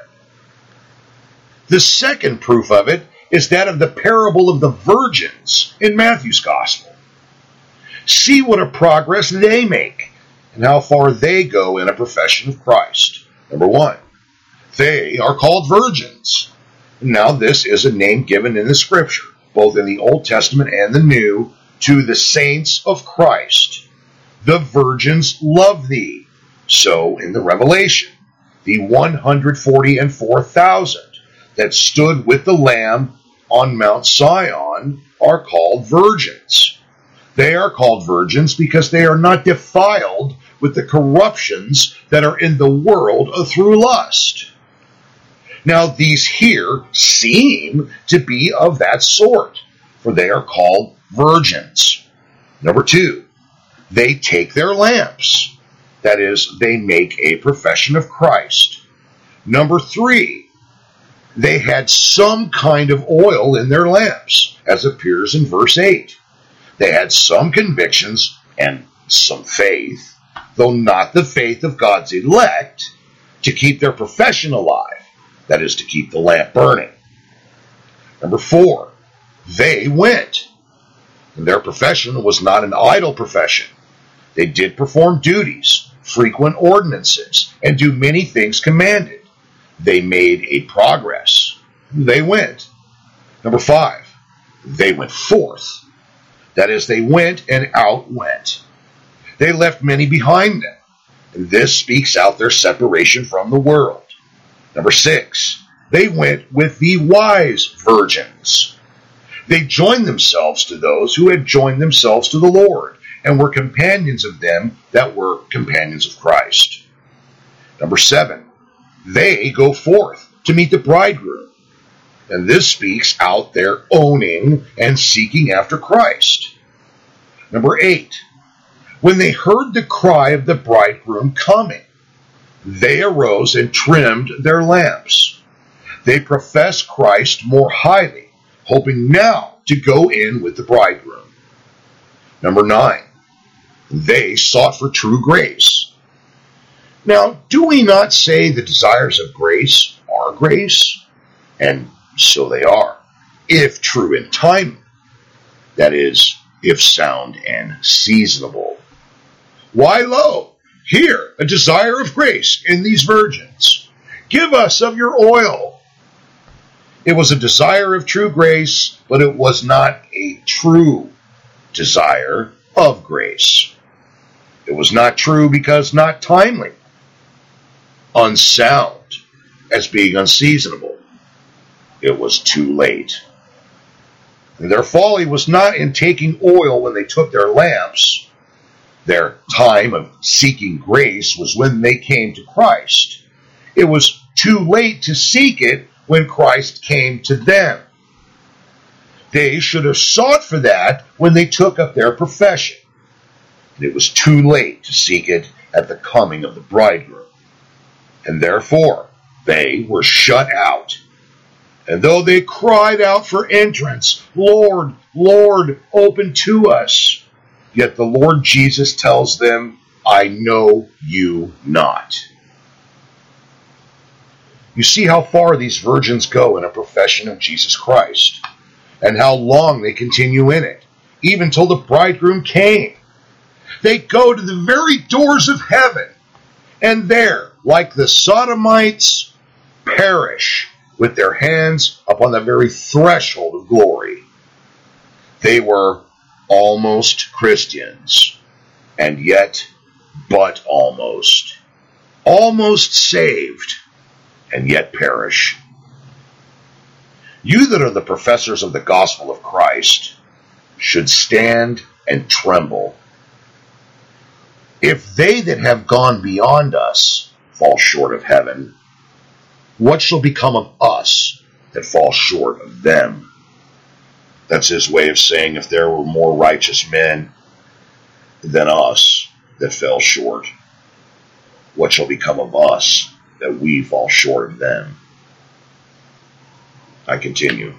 A: The second proof of it is that of the parable of the virgins in Matthew's Gospel. See what a progress they make, and how far they go in a profession of Christ. Number one, they are called virgins. Now this is a name given in the Scripture, both in the Old Testament and the New, to the saints of Christ. The virgins love thee. So in the Revelation, the one hundred forty and four thousand that stood with the Lamb on Mount Sion are called virgins. They are called virgins because they are not defiled with the corruptions that are in the world through lust. Now these here seem to be of that sort, for they are called virgins. Number two, they take their lamps. That is, they make a profession of Christ. Number three, they had some kind of oil in their lamps, as appears in verse eight. They had some convictions and some faith, though not the faith of God's elect, to keep their profession alive. That is, to keep the lamp burning. Number four, they went. And their profession was not an idle profession. They did perform duties, frequent ordinances and do many things commanded. They made a progress. They went. Number five, they went forth. That is, they went and outwent. They left many behind them. And this speaks out their separation from the world. Number six, they went with the wise virgins. They joined themselves to those who had joined themselves to the Lord, and were companions of them that were companions of Christ. Number seven, they go forth to meet the bridegroom. And this speaks out their owning and seeking after Christ. Number eight, when they heard the cry of the bridegroom coming, they arose and trimmed their lamps. They professed Christ more highly, hoping now to go in with the bridegroom. Number nine, they sought for true grace. Now, do we not say the desires of grace are grace? And so they are, if true in time, that is, if sound and seasonable. Why, lo, here a desire of grace in these virgins. Give us of your oil. It was a desire of true grace, but it was not a true desire of grace. It was not true because not timely, unsound as being unseasonable. It was too late. And their folly was not in taking oil when they took their lamps. Their time of seeking grace was when they came to Christ. It was too late to seek it when Christ came to them. They should have sought for that when they took up their profession. And it was too late to seek it at the coming of the bridegroom. And therefore, they were shut out. And though they cried out for entrance, Lord, Lord, open to us, yet the Lord Jesus tells them, I know you not. You see how far these virgins go in a profession of Jesus Christ, and how long they continue in it, even till the bridegroom came. They go to the very doors of heaven, and there, like the Sodomites, perish with their hands upon the very threshold of glory. They were almost Christians, and yet but almost. Almost saved, and yet perish. You that are the professors of the gospel of Christ should stand and tremble. If they that have gone beyond us fall short of heaven, what shall become of us that fall short of them? That's his way of saying if there were more righteous men than us that fell short, what shall become of us that we fall short of them? I continue.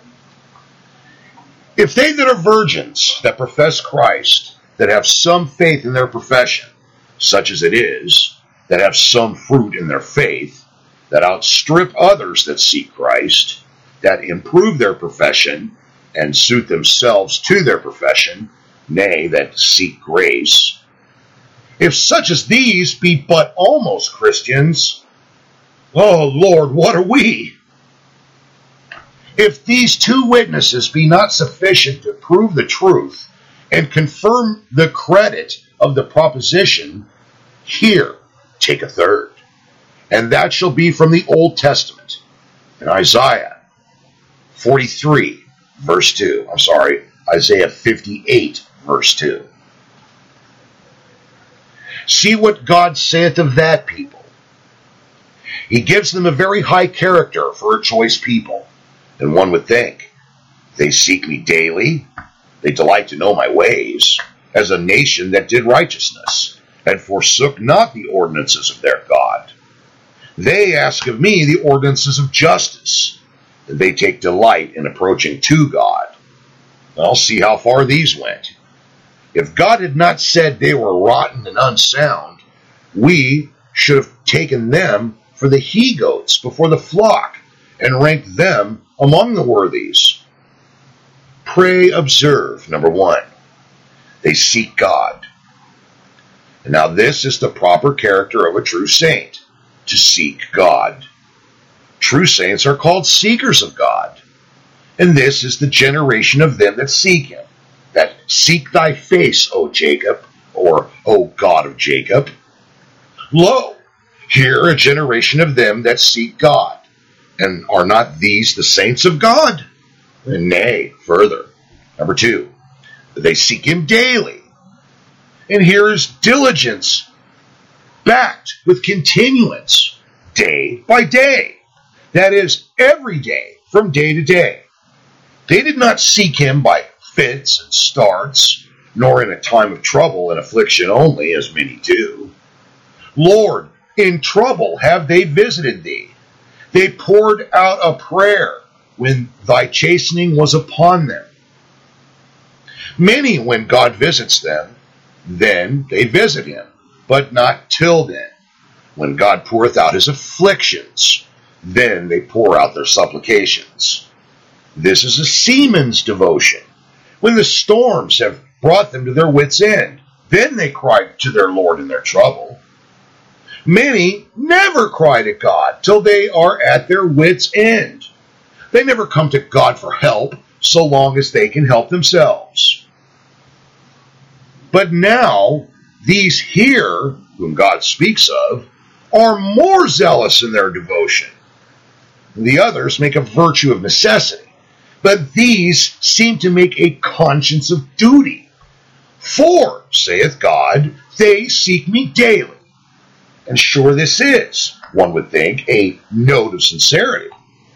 A: If they that are virgins that profess Christ, that have some faith in their profession, such as it is, that have some fruit in their faith, that outstrip others that seek Christ, that improve their profession, and suit themselves to their profession, nay, that seek grace, if such as these be but almost Christians, oh Lord, what are we? If these two witnesses be not sufficient to prove the truth and confirm the credit of the proposition, here, take a third. And that shall be from the Old Testament, in Isaiah forty-three, verse two. I'm sorry, Isaiah fifty-eight, verse two. See what God saith of that people. He gives them a very high character for a choice people. And one would think, they seek me daily, they delight to know my ways, as a nation that did righteousness, and forsook not the ordinances of their God. They ask of me the ordinances of justice, and they take delight in approaching to God. I'll see how far these went. If God had not said they were rotten and unsound, we should have taken them for the he-goats before the flock, and ranked them among the worthies. Pray observe, number one, they seek God. And now this is the proper character of a true saint, to seek God. True saints are called seekers of God. And this is the generation of them that seek him, that seek thy face, O Jacob, or O God of Jacob. Lo, here a generation of them that seek God. And are not these the saints of God? And nay, further. Number two, they seek him daily. And here is diligence backed with continuance, day by day. That is, every day, from day to day. They did not seek him by fits and starts, nor in a time of trouble and affliction only, as many do. Lord, in trouble have they visited thee. They poured out a prayer when thy chastening was upon them. Many, when God visits them, then they visit him, but not till then. When God poureth out his afflictions, then they pour out their supplications. This is a seaman's devotion. When the storms have brought them to their wits' end, then they cry to their Lord in their trouble. Many never cry to God till they are at their wits' end. They never come to God for help so long as they can help themselves. But now, these here, whom God speaks of, are more zealous in their devotion. The others make a virtue of necessity, but these seem to make a conscience of duty. For, saith God, they seek me daily. And sure this is, one would think, a note of sincerity.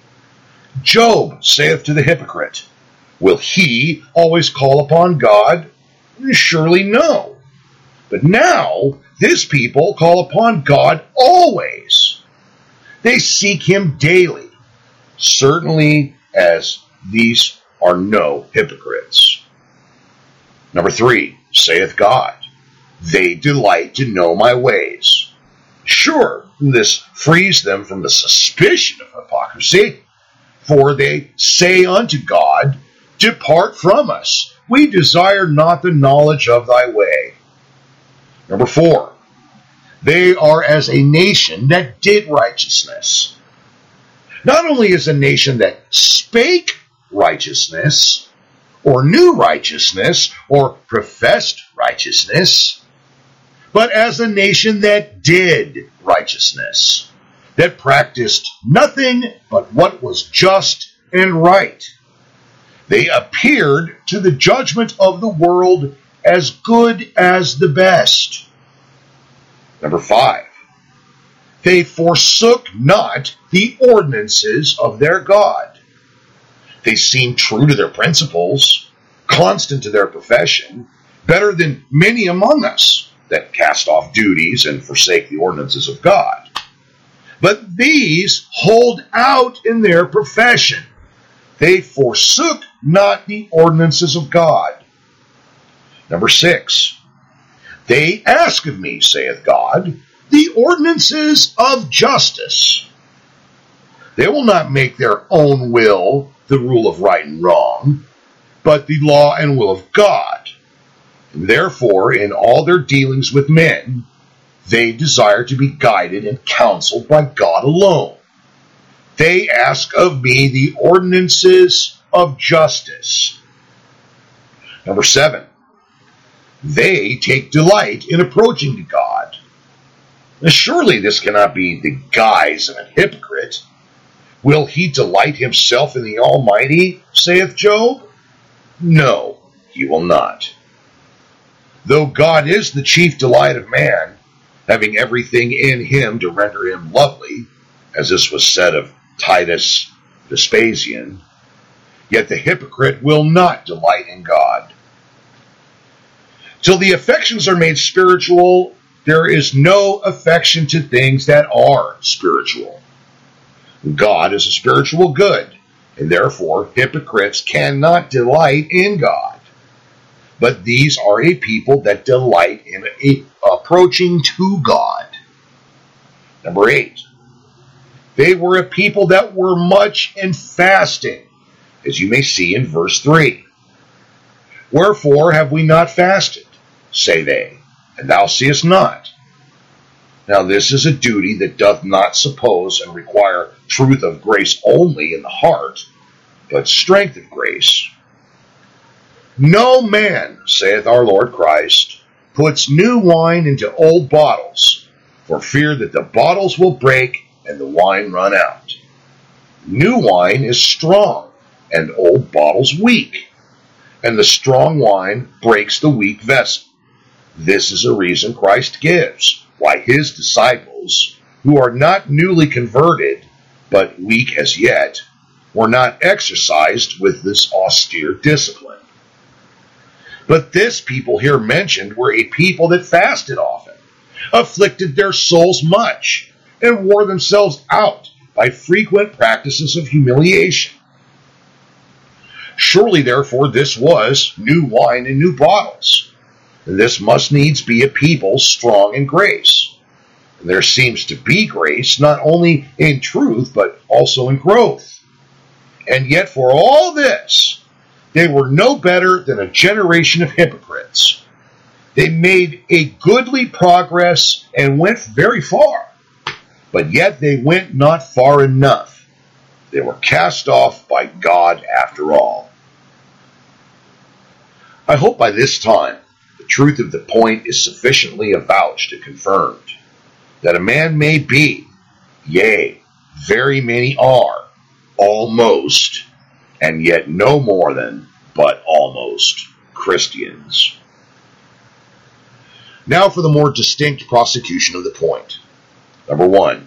A: Job saith to the hypocrite, will he always call upon God? Surely no. But now, this people call upon God always. They seek him daily, certainly as these are no hypocrites. Number three, saith God, they delight to know my ways. Sure, this frees them from the suspicion of hypocrisy, for they say unto God, depart from us, we desire not the knowledge of thy way. Number four, they are as a nation that did righteousness. Not only as a nation that spake righteousness, or knew righteousness, or professed righteousness, but as a nation that did righteousness, that practiced nothing but what was just and right. They appeared to the judgment of the world as good as the best. Number five, they forsook not the ordinances of their God. They seemed true to their principles, constant to their profession, better than many among us that cast off duties and forsake the ordinances of God. But these hold out in their profession. They forsook not the ordinances of God. Number six, they ask of me, saith God, the ordinances of justice. They will not make their own will the rule of right and wrong, but the law and will of God. And therefore, in all their dealings with men, they desire to be guided and counseled by God alone. They ask of me the ordinances of justice. Number seven, they take delight in approaching to God. Now, surely this cannot be the guise of a hypocrite. Will he delight himself in the Almighty, saith Job? No, he will not. Though God is the chief delight of man, having everything in him to render him lovely, as this was said of Titus Vespasian, yet the hypocrite will not delight in God. Till the affections are made spiritual, there is no affection to things that are spiritual. God is a spiritual good, and therefore hypocrites cannot delight in God. But these are a people that delight in a, approaching to God. Number eight, they were a people that were much in fasting, as you may see in verse three. Wherefore have we not fasted, say they, and thou seest not. Now this is a duty that doth not suppose and require truth of grace only in the heart, but strength of grace. No man, saith our Lord Christ, puts new wine into old bottles, for fear that the bottles will break and the wine run out. New wine is strong, and old bottles weak, and the strong wine breaks the weak vessel. This is a reason Christ gives why his disciples, who are not newly converted, but weak as yet, were not exercised with this austere discipline. But this people here mentioned were a people that fasted often, afflicted their souls much, and wore themselves out by frequent practices of humiliation. Surely, therefore, this was new wine in new bottles. And this must needs be a people strong in grace. And there seems to be grace not only in truth, but also in growth. And yet for all this, they were no better than a generation of hypocrites. They made a goodly progress and went very far, but yet they went not far enough. They were cast off by God after all. I hope by this time the truth of the point is sufficiently avouched and confirmed, that a man may be, yea, very many are, almost, and yet no more than, but almost, Christians. Now for the more distinct prosecution of the point. Number one,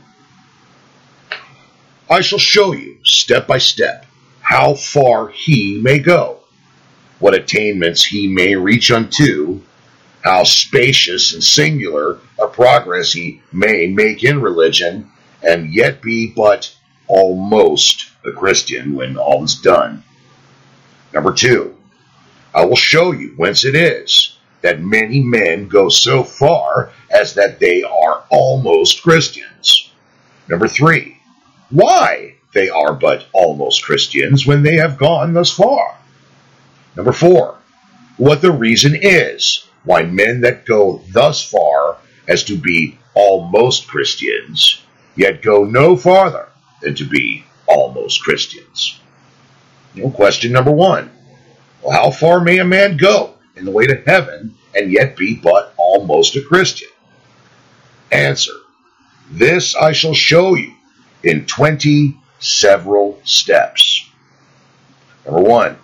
A: I shall show you, step by step, how far he may go, what attainments he may reach unto, how spacious and singular a progress he may make in religion, and yet be but almost a Christian when all is done. Number two, I will show you whence it is that many men go so far as that they are almost Christians. Number three, why they are but almost Christians when they have gone thus far. Number four, what the reason is why men that go thus far as to be almost Christians, yet go no farther than to be almost Christians. You know, question number one, well, how far may a man go in the way to heaven and yet be but almost a Christian? Answer, this I shall show you in twenty several steps. Number one,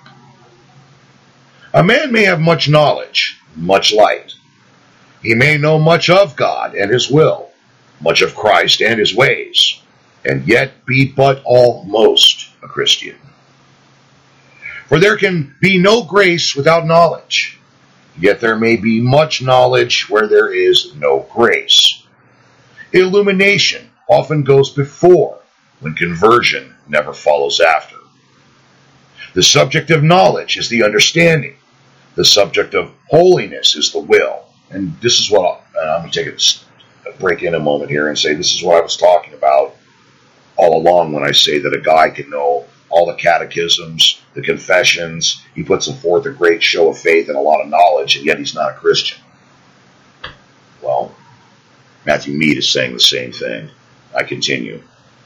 A: a man may have much knowledge, much light. He may know much of God and his will, much of Christ and his ways, and yet be but almost a Christian. For there can be no grace without knowledge, yet there may be much knowledge where there is no grace. Illumination often goes before, when conversion never follows after. The subject of knowledge is the understanding. The subject of holiness is the will. And this is what, I'll, I'm going to take a break in a moment here and say this is what I was talking about all along when I say that a guy can know all the catechisms, the confessions, he puts forth a great show of faith and a lot of knowledge, and yet he's not a Christian. Well, Matthew Mead is saying the same thing. I continue.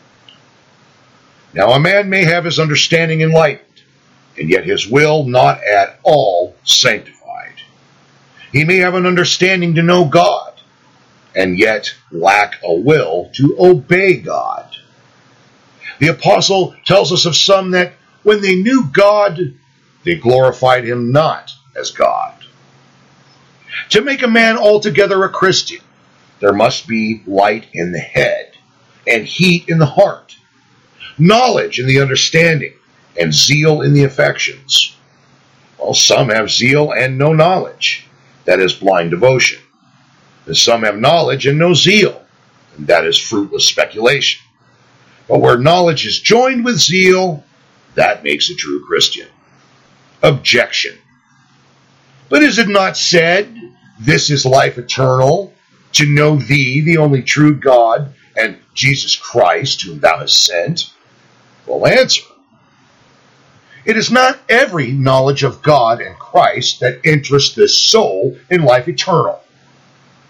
A: Now a man may have his understanding enlightened, and yet his will not at all sanctified. He may have an understanding to know God, and yet lack a will to obey God. The apostle tells us of some that when they knew God, they glorified him not as God. To make a man altogether a Christian, there must be light in the head, and heat in the heart, knowledge in the understanding, and zeal in the affections. Well, some have zeal and no knowledge. That is blind devotion. And some have knowledge and no zeal. And that is fruitless speculation. But where knowledge is joined with zeal, that makes a true Christian. Objection. But is it not said, this is life eternal, to know thee, the only true God, and Jesus Christ, whom thou hast sent? Well, answer. It is not every knowledge of God and Christ that interests the soul in life eternal.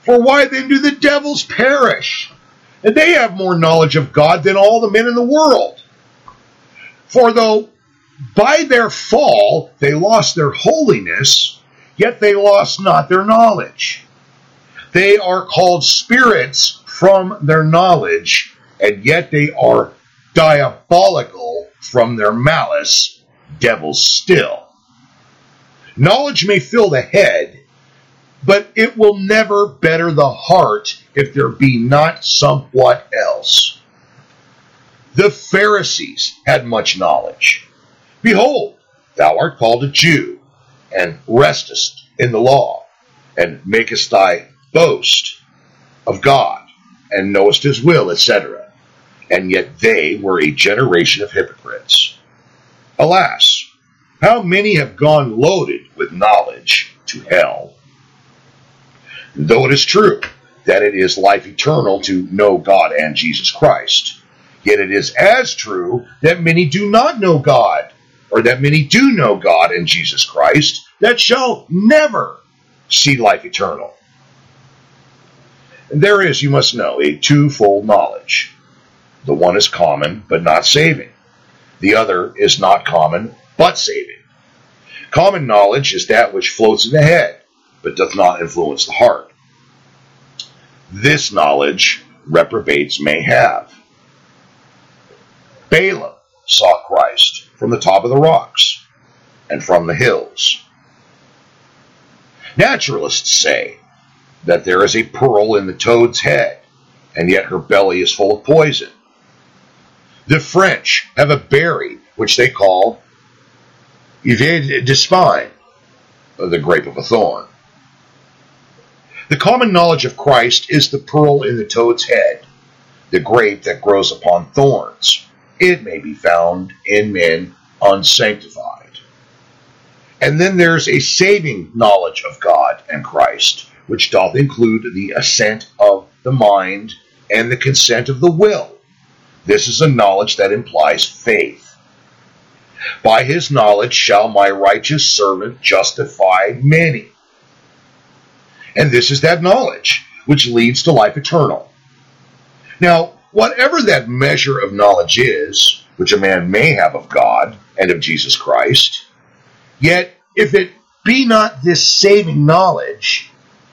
A: For why then do the devils perish? And they have more knowledge of God than all the men in the world. For though by their fall they lost their holiness, yet they lost not their knowledge. They are called spirits from their knowledge, and yet they are diabolical from their malice, devils still. Knowledge may fill the head, but it will never better the heart if there be not somewhat else. The Pharisees had much knowledge. Behold, thou art called a Jew, and restest in the law, and makest thy boast of God, and knowest his will, et cetera. And yet they were a generation of hypocrites. Alas, how many have gone loaded with knowledge to hell? Though it is true that it is life eternal to know God and Jesus Christ, yet it is as true that many do not know God, or that many do know God and Jesus Christ, that shall never see life eternal. There is, you must know, a twofold knowledge. The one is common, but not saving. The other is not common, but saving. Common knowledge is that which floats in the head, but doth not influence the heart. This knowledge reprobates may have. Balaam saw Christ from the top of the rocks and from the hills. Naturalists say that there is a pearl in the toad's head, and yet her belly is full of poison. The French have a berry which they call Ivy d'Espagne, the grape of a thorn. The common knowledge of Christ is the pearl in the toad's head, the grape that grows upon thorns. It may be found in men unsanctified. And then there's a saving knowledge of God and Christ, which doth include the assent of the mind and the consent of the will. This is a knowledge that implies faith. By his knowledge shall my righteous servant justify many. And this is that knowledge which leads to life eternal. Now, whatever that measure of knowledge is, which a man may have of God and of Jesus Christ, yet if it be not this saving knowledge,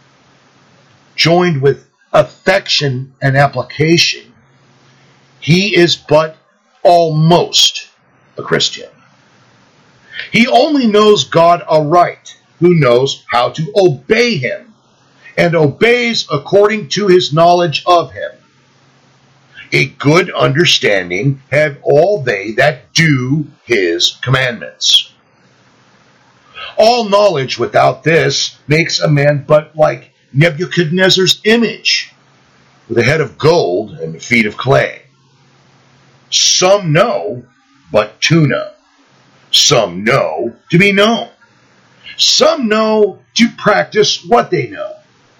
A: joined with affection and application, he is but almost a Christian. He only knows God aright, who knows how to obey him, and obeys according to his knowledge of him. A good understanding have all they that do his commandments. All knowledge without this makes a man but like Nebuchadnezzar's image, with a head of gold and feet of clay. Some know, but to know. Some know to be known. Some know to practice what they know.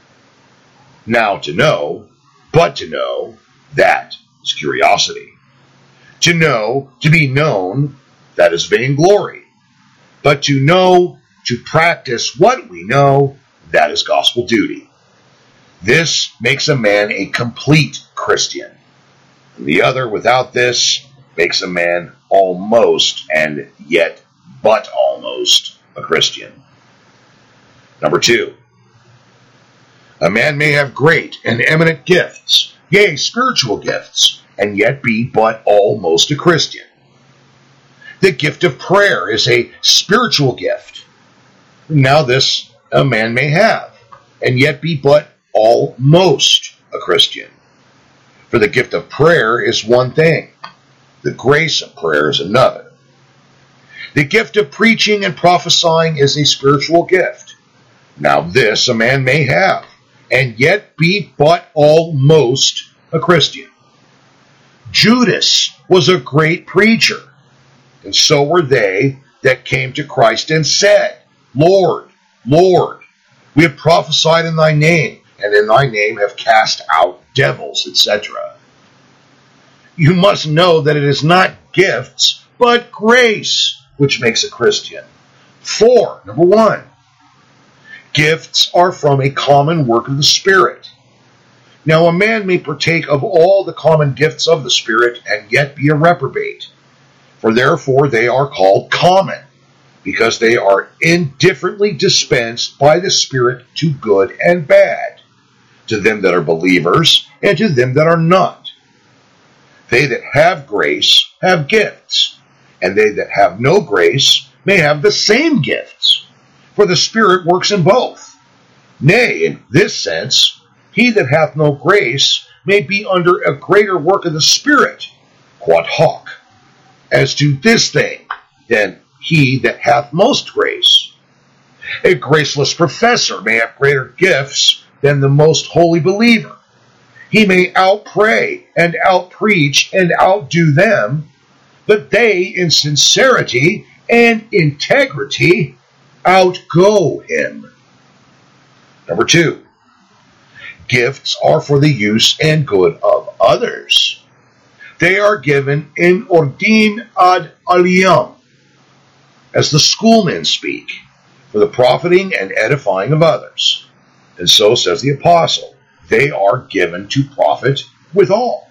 A: Now to know, but to know, that is curiosity. To know, to be known, that is vainglory. But to know, to practice what we know, that is gospel duty. This makes a man a complete Christian. And the other, without this, makes a man almost, and yet but almost, a Christian. Number two, a man may have great and eminent gifts, yea, spiritual gifts, and yet be but almost a Christian. The gift of prayer is a spiritual gift. Now this a man may have, and yet be but almost a Christian. For the gift of prayer is one thing, the grace of prayer is another. The gift of preaching and prophesying is a spiritual gift. Now this a man may have, and yet be but almost a Christian. Judas was a great preacher, and so were they that came to Christ and said, Lord, Lord, we have prophesied in thy name, and in thy name have cast out devils, et cetera. You must know that it is not gifts, but grace which makes a Christian. For, number one, Gifts are from a common work of the Spirit. Now a man may partake of all the common gifts of the Spirit and yet be a reprobate. For therefore they are called common, because they are indifferently dispensed by the Spirit to good and bad, to them that are believers and to them that are not. They that have grace have gifts, and they that have no grace may have the same gifts, for the Spirit works in both. Nay, in this sense, he that hath no grace may be under a greater work of the Spirit, quod hoc, as to this thing, than he that hath most grace. A graceless professor may have greater gifts than the most holy believer. He may outpray and outpreach and outdo them, but they in sincerity and integrity outgo him. Number two, gifts are for the use and good of others. They are given in ordine ad alium, as the schoolmen speak, for the profiting and edifying of others. And so says the apostle, they are given to profit withal.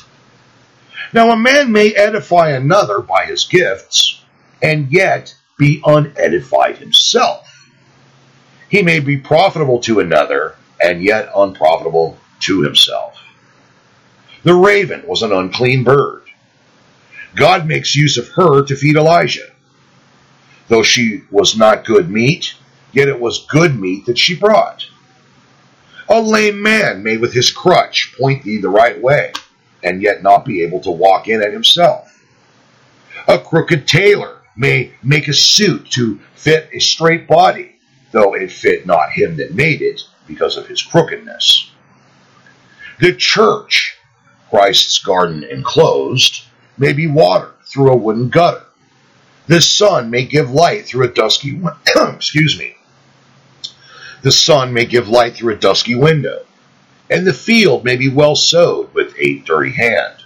A: Now a man may edify another by his gifts, and yet be unedified himself. He may be profitable to another, and yet unprofitable to himself. The raven was an unclean bird. God makes use of her to feed Elijah. Though she was not good meat, yet it was good meat that she brought. A lame man may with his crutch point thee the right way, and yet not be able to walk in it himself. A crooked tailor may make a suit to fit a straight body, though it fit not him that made it, because of his crookedness. The church, Christ's garden enclosed, may be watered through a wooden gutter. The sun may give light through a dusky excuse me. The sun may give light through a dusky window, and the field may be well sowed with a dirty hand.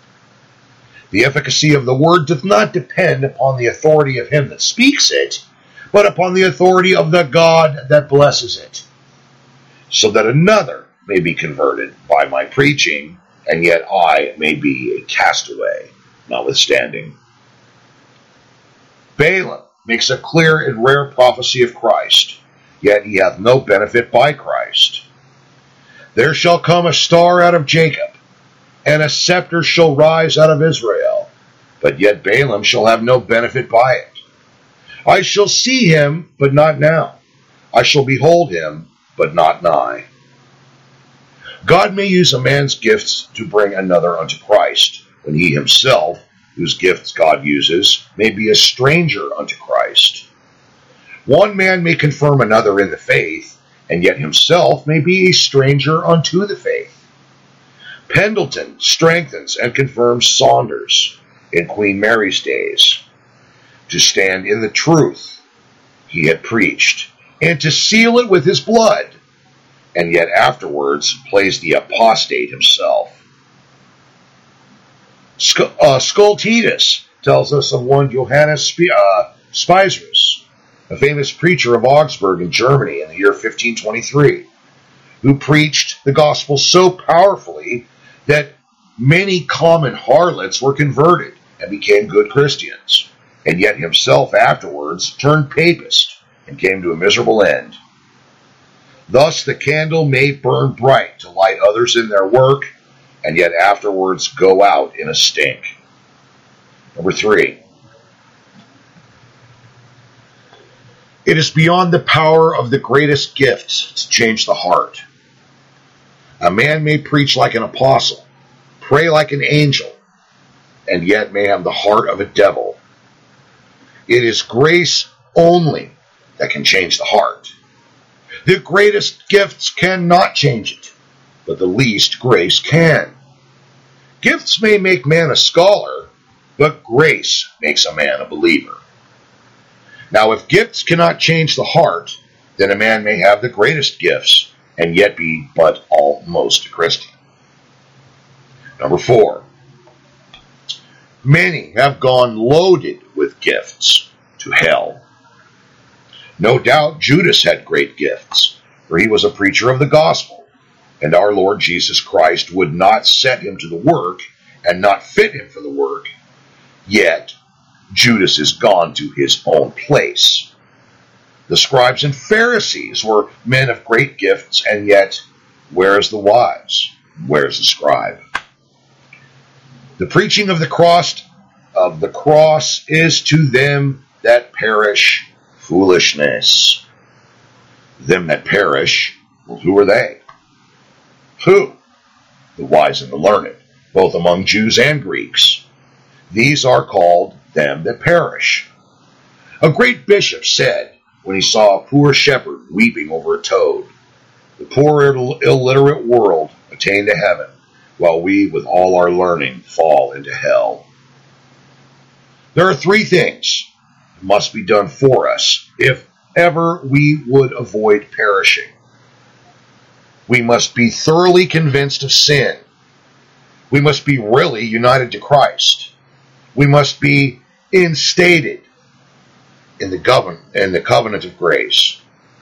A: The efficacy of the word doth not depend upon the authority of him that speaks it, but upon the authority of the God that blesses it, so that another may be converted by my preaching, and yet I may be a castaway, notwithstanding. Balaam makes a clear and rare prophecy of Christ, yet he hath no benefit by Christ. There shall come a star out of Jacob, and a scepter shall rise out of Israel, but yet Balaam shall have no benefit by it. I shall see him, but not now. I shall behold him, but not nigh. God may use a man's gifts to bring another unto Christ, when he himself, whose gifts God uses, may be a stranger unto Christ. One man may confirm another in the faith, and yet himself may be a stranger unto the faith. Pendleton strengthens and confirms Saunders in Queen Mary's days, to stand in the truth he had preached, and to seal it with his blood, and yet afterwards plays the apostate himself. Sc- uh, Scultetus tells us of one Johannes Sp- uh, Spizerus, a famous preacher of Augsburg in Germany in the year fifteen twenty-three, who preached the gospel so powerfully that many common harlots were converted and became good Christians, and yet himself afterwards turned papist and came to a miserable end. Thus the candle may burn bright to light others in their work, and yet afterwards go out in a stink. Number three, it is beyond the power of the greatest gifts to change the heart. A man may preach like an apostle, pray like an angel, and yet may have the heart of a devil. It is grace only that can change the heart. The greatest gifts cannot change it, but the least grace can. Gifts may make man a scholar, but grace makes a man a believer. Now, if gifts cannot change the heart, then a man may have the greatest gifts and yet be but almost a Christian. Number four, many have gone loaded with gifts to hell. No doubt Judas had great gifts, for he was a preacher of the gospel, and our Lord Jesus Christ would not set him to the work and not fit him for the work. Yet Judas is gone to his own place. The scribes and Pharisees were men of great gifts, and yet where is the wise? Where is the scribe? The preaching of the cross of the cross is to them that perish foolishness. Them that perish, well, who are they? Who? The wise and the learned, both among Jews and Greeks. These are called them that perish. A great bishop said, when he saw a poor shepherd weeping over a toad, the poor Ill- illiterate world attain to heaven, while we with all our learning fall into hell. There are three things that must be done for us if ever we would avoid perishing. We must be thoroughly convinced of sin. We must be really united to Christ. We must be instated in the govern in the covenant of grace.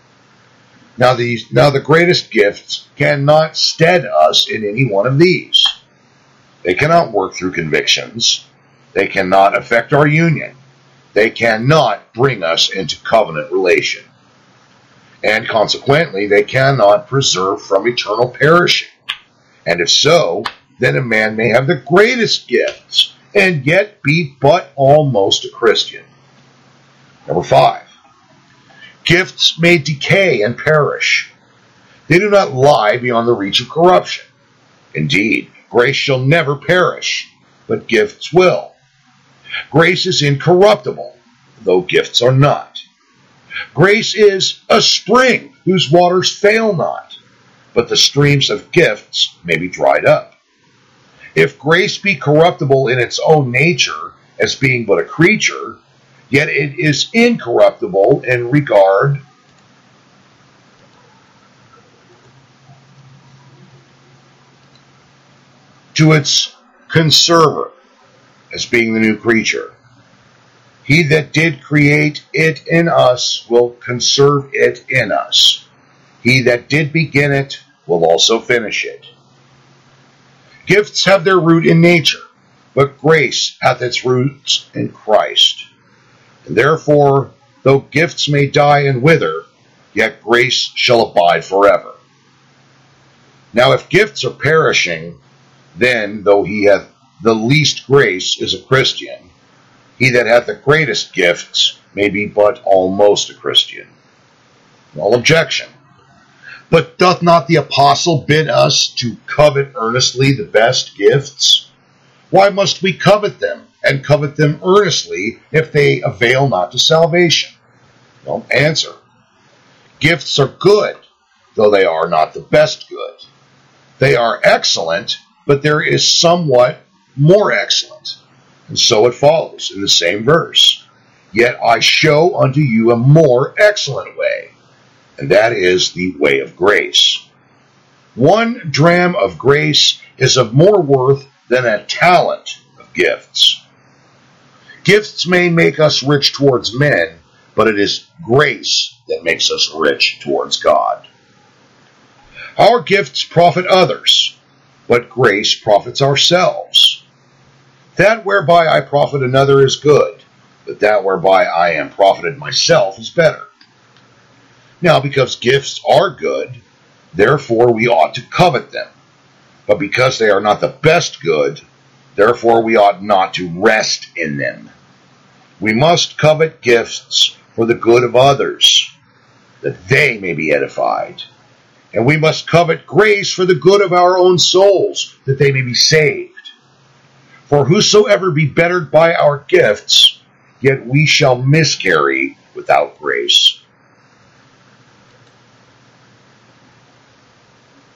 A: Now these now the greatest gifts cannot stead us in any one of these. They cannot work through convictions. They cannot affect our union. They cannot bring us into covenant relation. And consequently, they cannot preserve from eternal perishing. And if so, then a man may have the greatest gifts and yet be but almost a Christian. Number five, gifts may decay and perish. They do not lie beyond the reach of corruption. Indeed, grace shall never perish, but gifts will. Grace is incorruptible, though gifts are not. Grace is a spring whose waters fail not, but the streams of gifts may be dried up. If grace be corruptible in its own nature, as being but a creature, yet it is incorruptible in regard to its conserver, as being the new creature. He that did create it in us will conserve it in us. He that did begin it will also finish it. Gifts have their root in nature, but grace hath its roots in Christ. And therefore, though gifts may die and wither, yet grace shall abide forever. Now if gifts are perishing, then, though he hath the least grace is a Christian, he that hath the greatest gifts may be but almost a Christian. Well, objection. But doth not the apostle bid us to covet earnestly the best gifts? Why must we covet them, and covet them earnestly, if they avail not to salvation? Well, answer. Gifts are good, though they are not the best good. They are excellent, but there is somewhat more excellent. And so it follows in the same verse. Yet I show unto you a more excellent way, and that is the way of grace. One dram of grace is of more worth than a talent of gifts. Gifts may make us rich towards men, but it is grace that makes us rich towards God. Our gifts profit others, but grace profits ourselves. That whereby I profit another is good, but that whereby I am profited myself is better. Now, because gifts are good, therefore we ought to covet them. But because they are not the best good, therefore we ought not to rest in them. We must covet gifts for the good of others, that they may be edified. And we must covet grace for the good of our own souls, that they may be saved. For whosoever be bettered by our gifts, yet we shall miscarry without grace.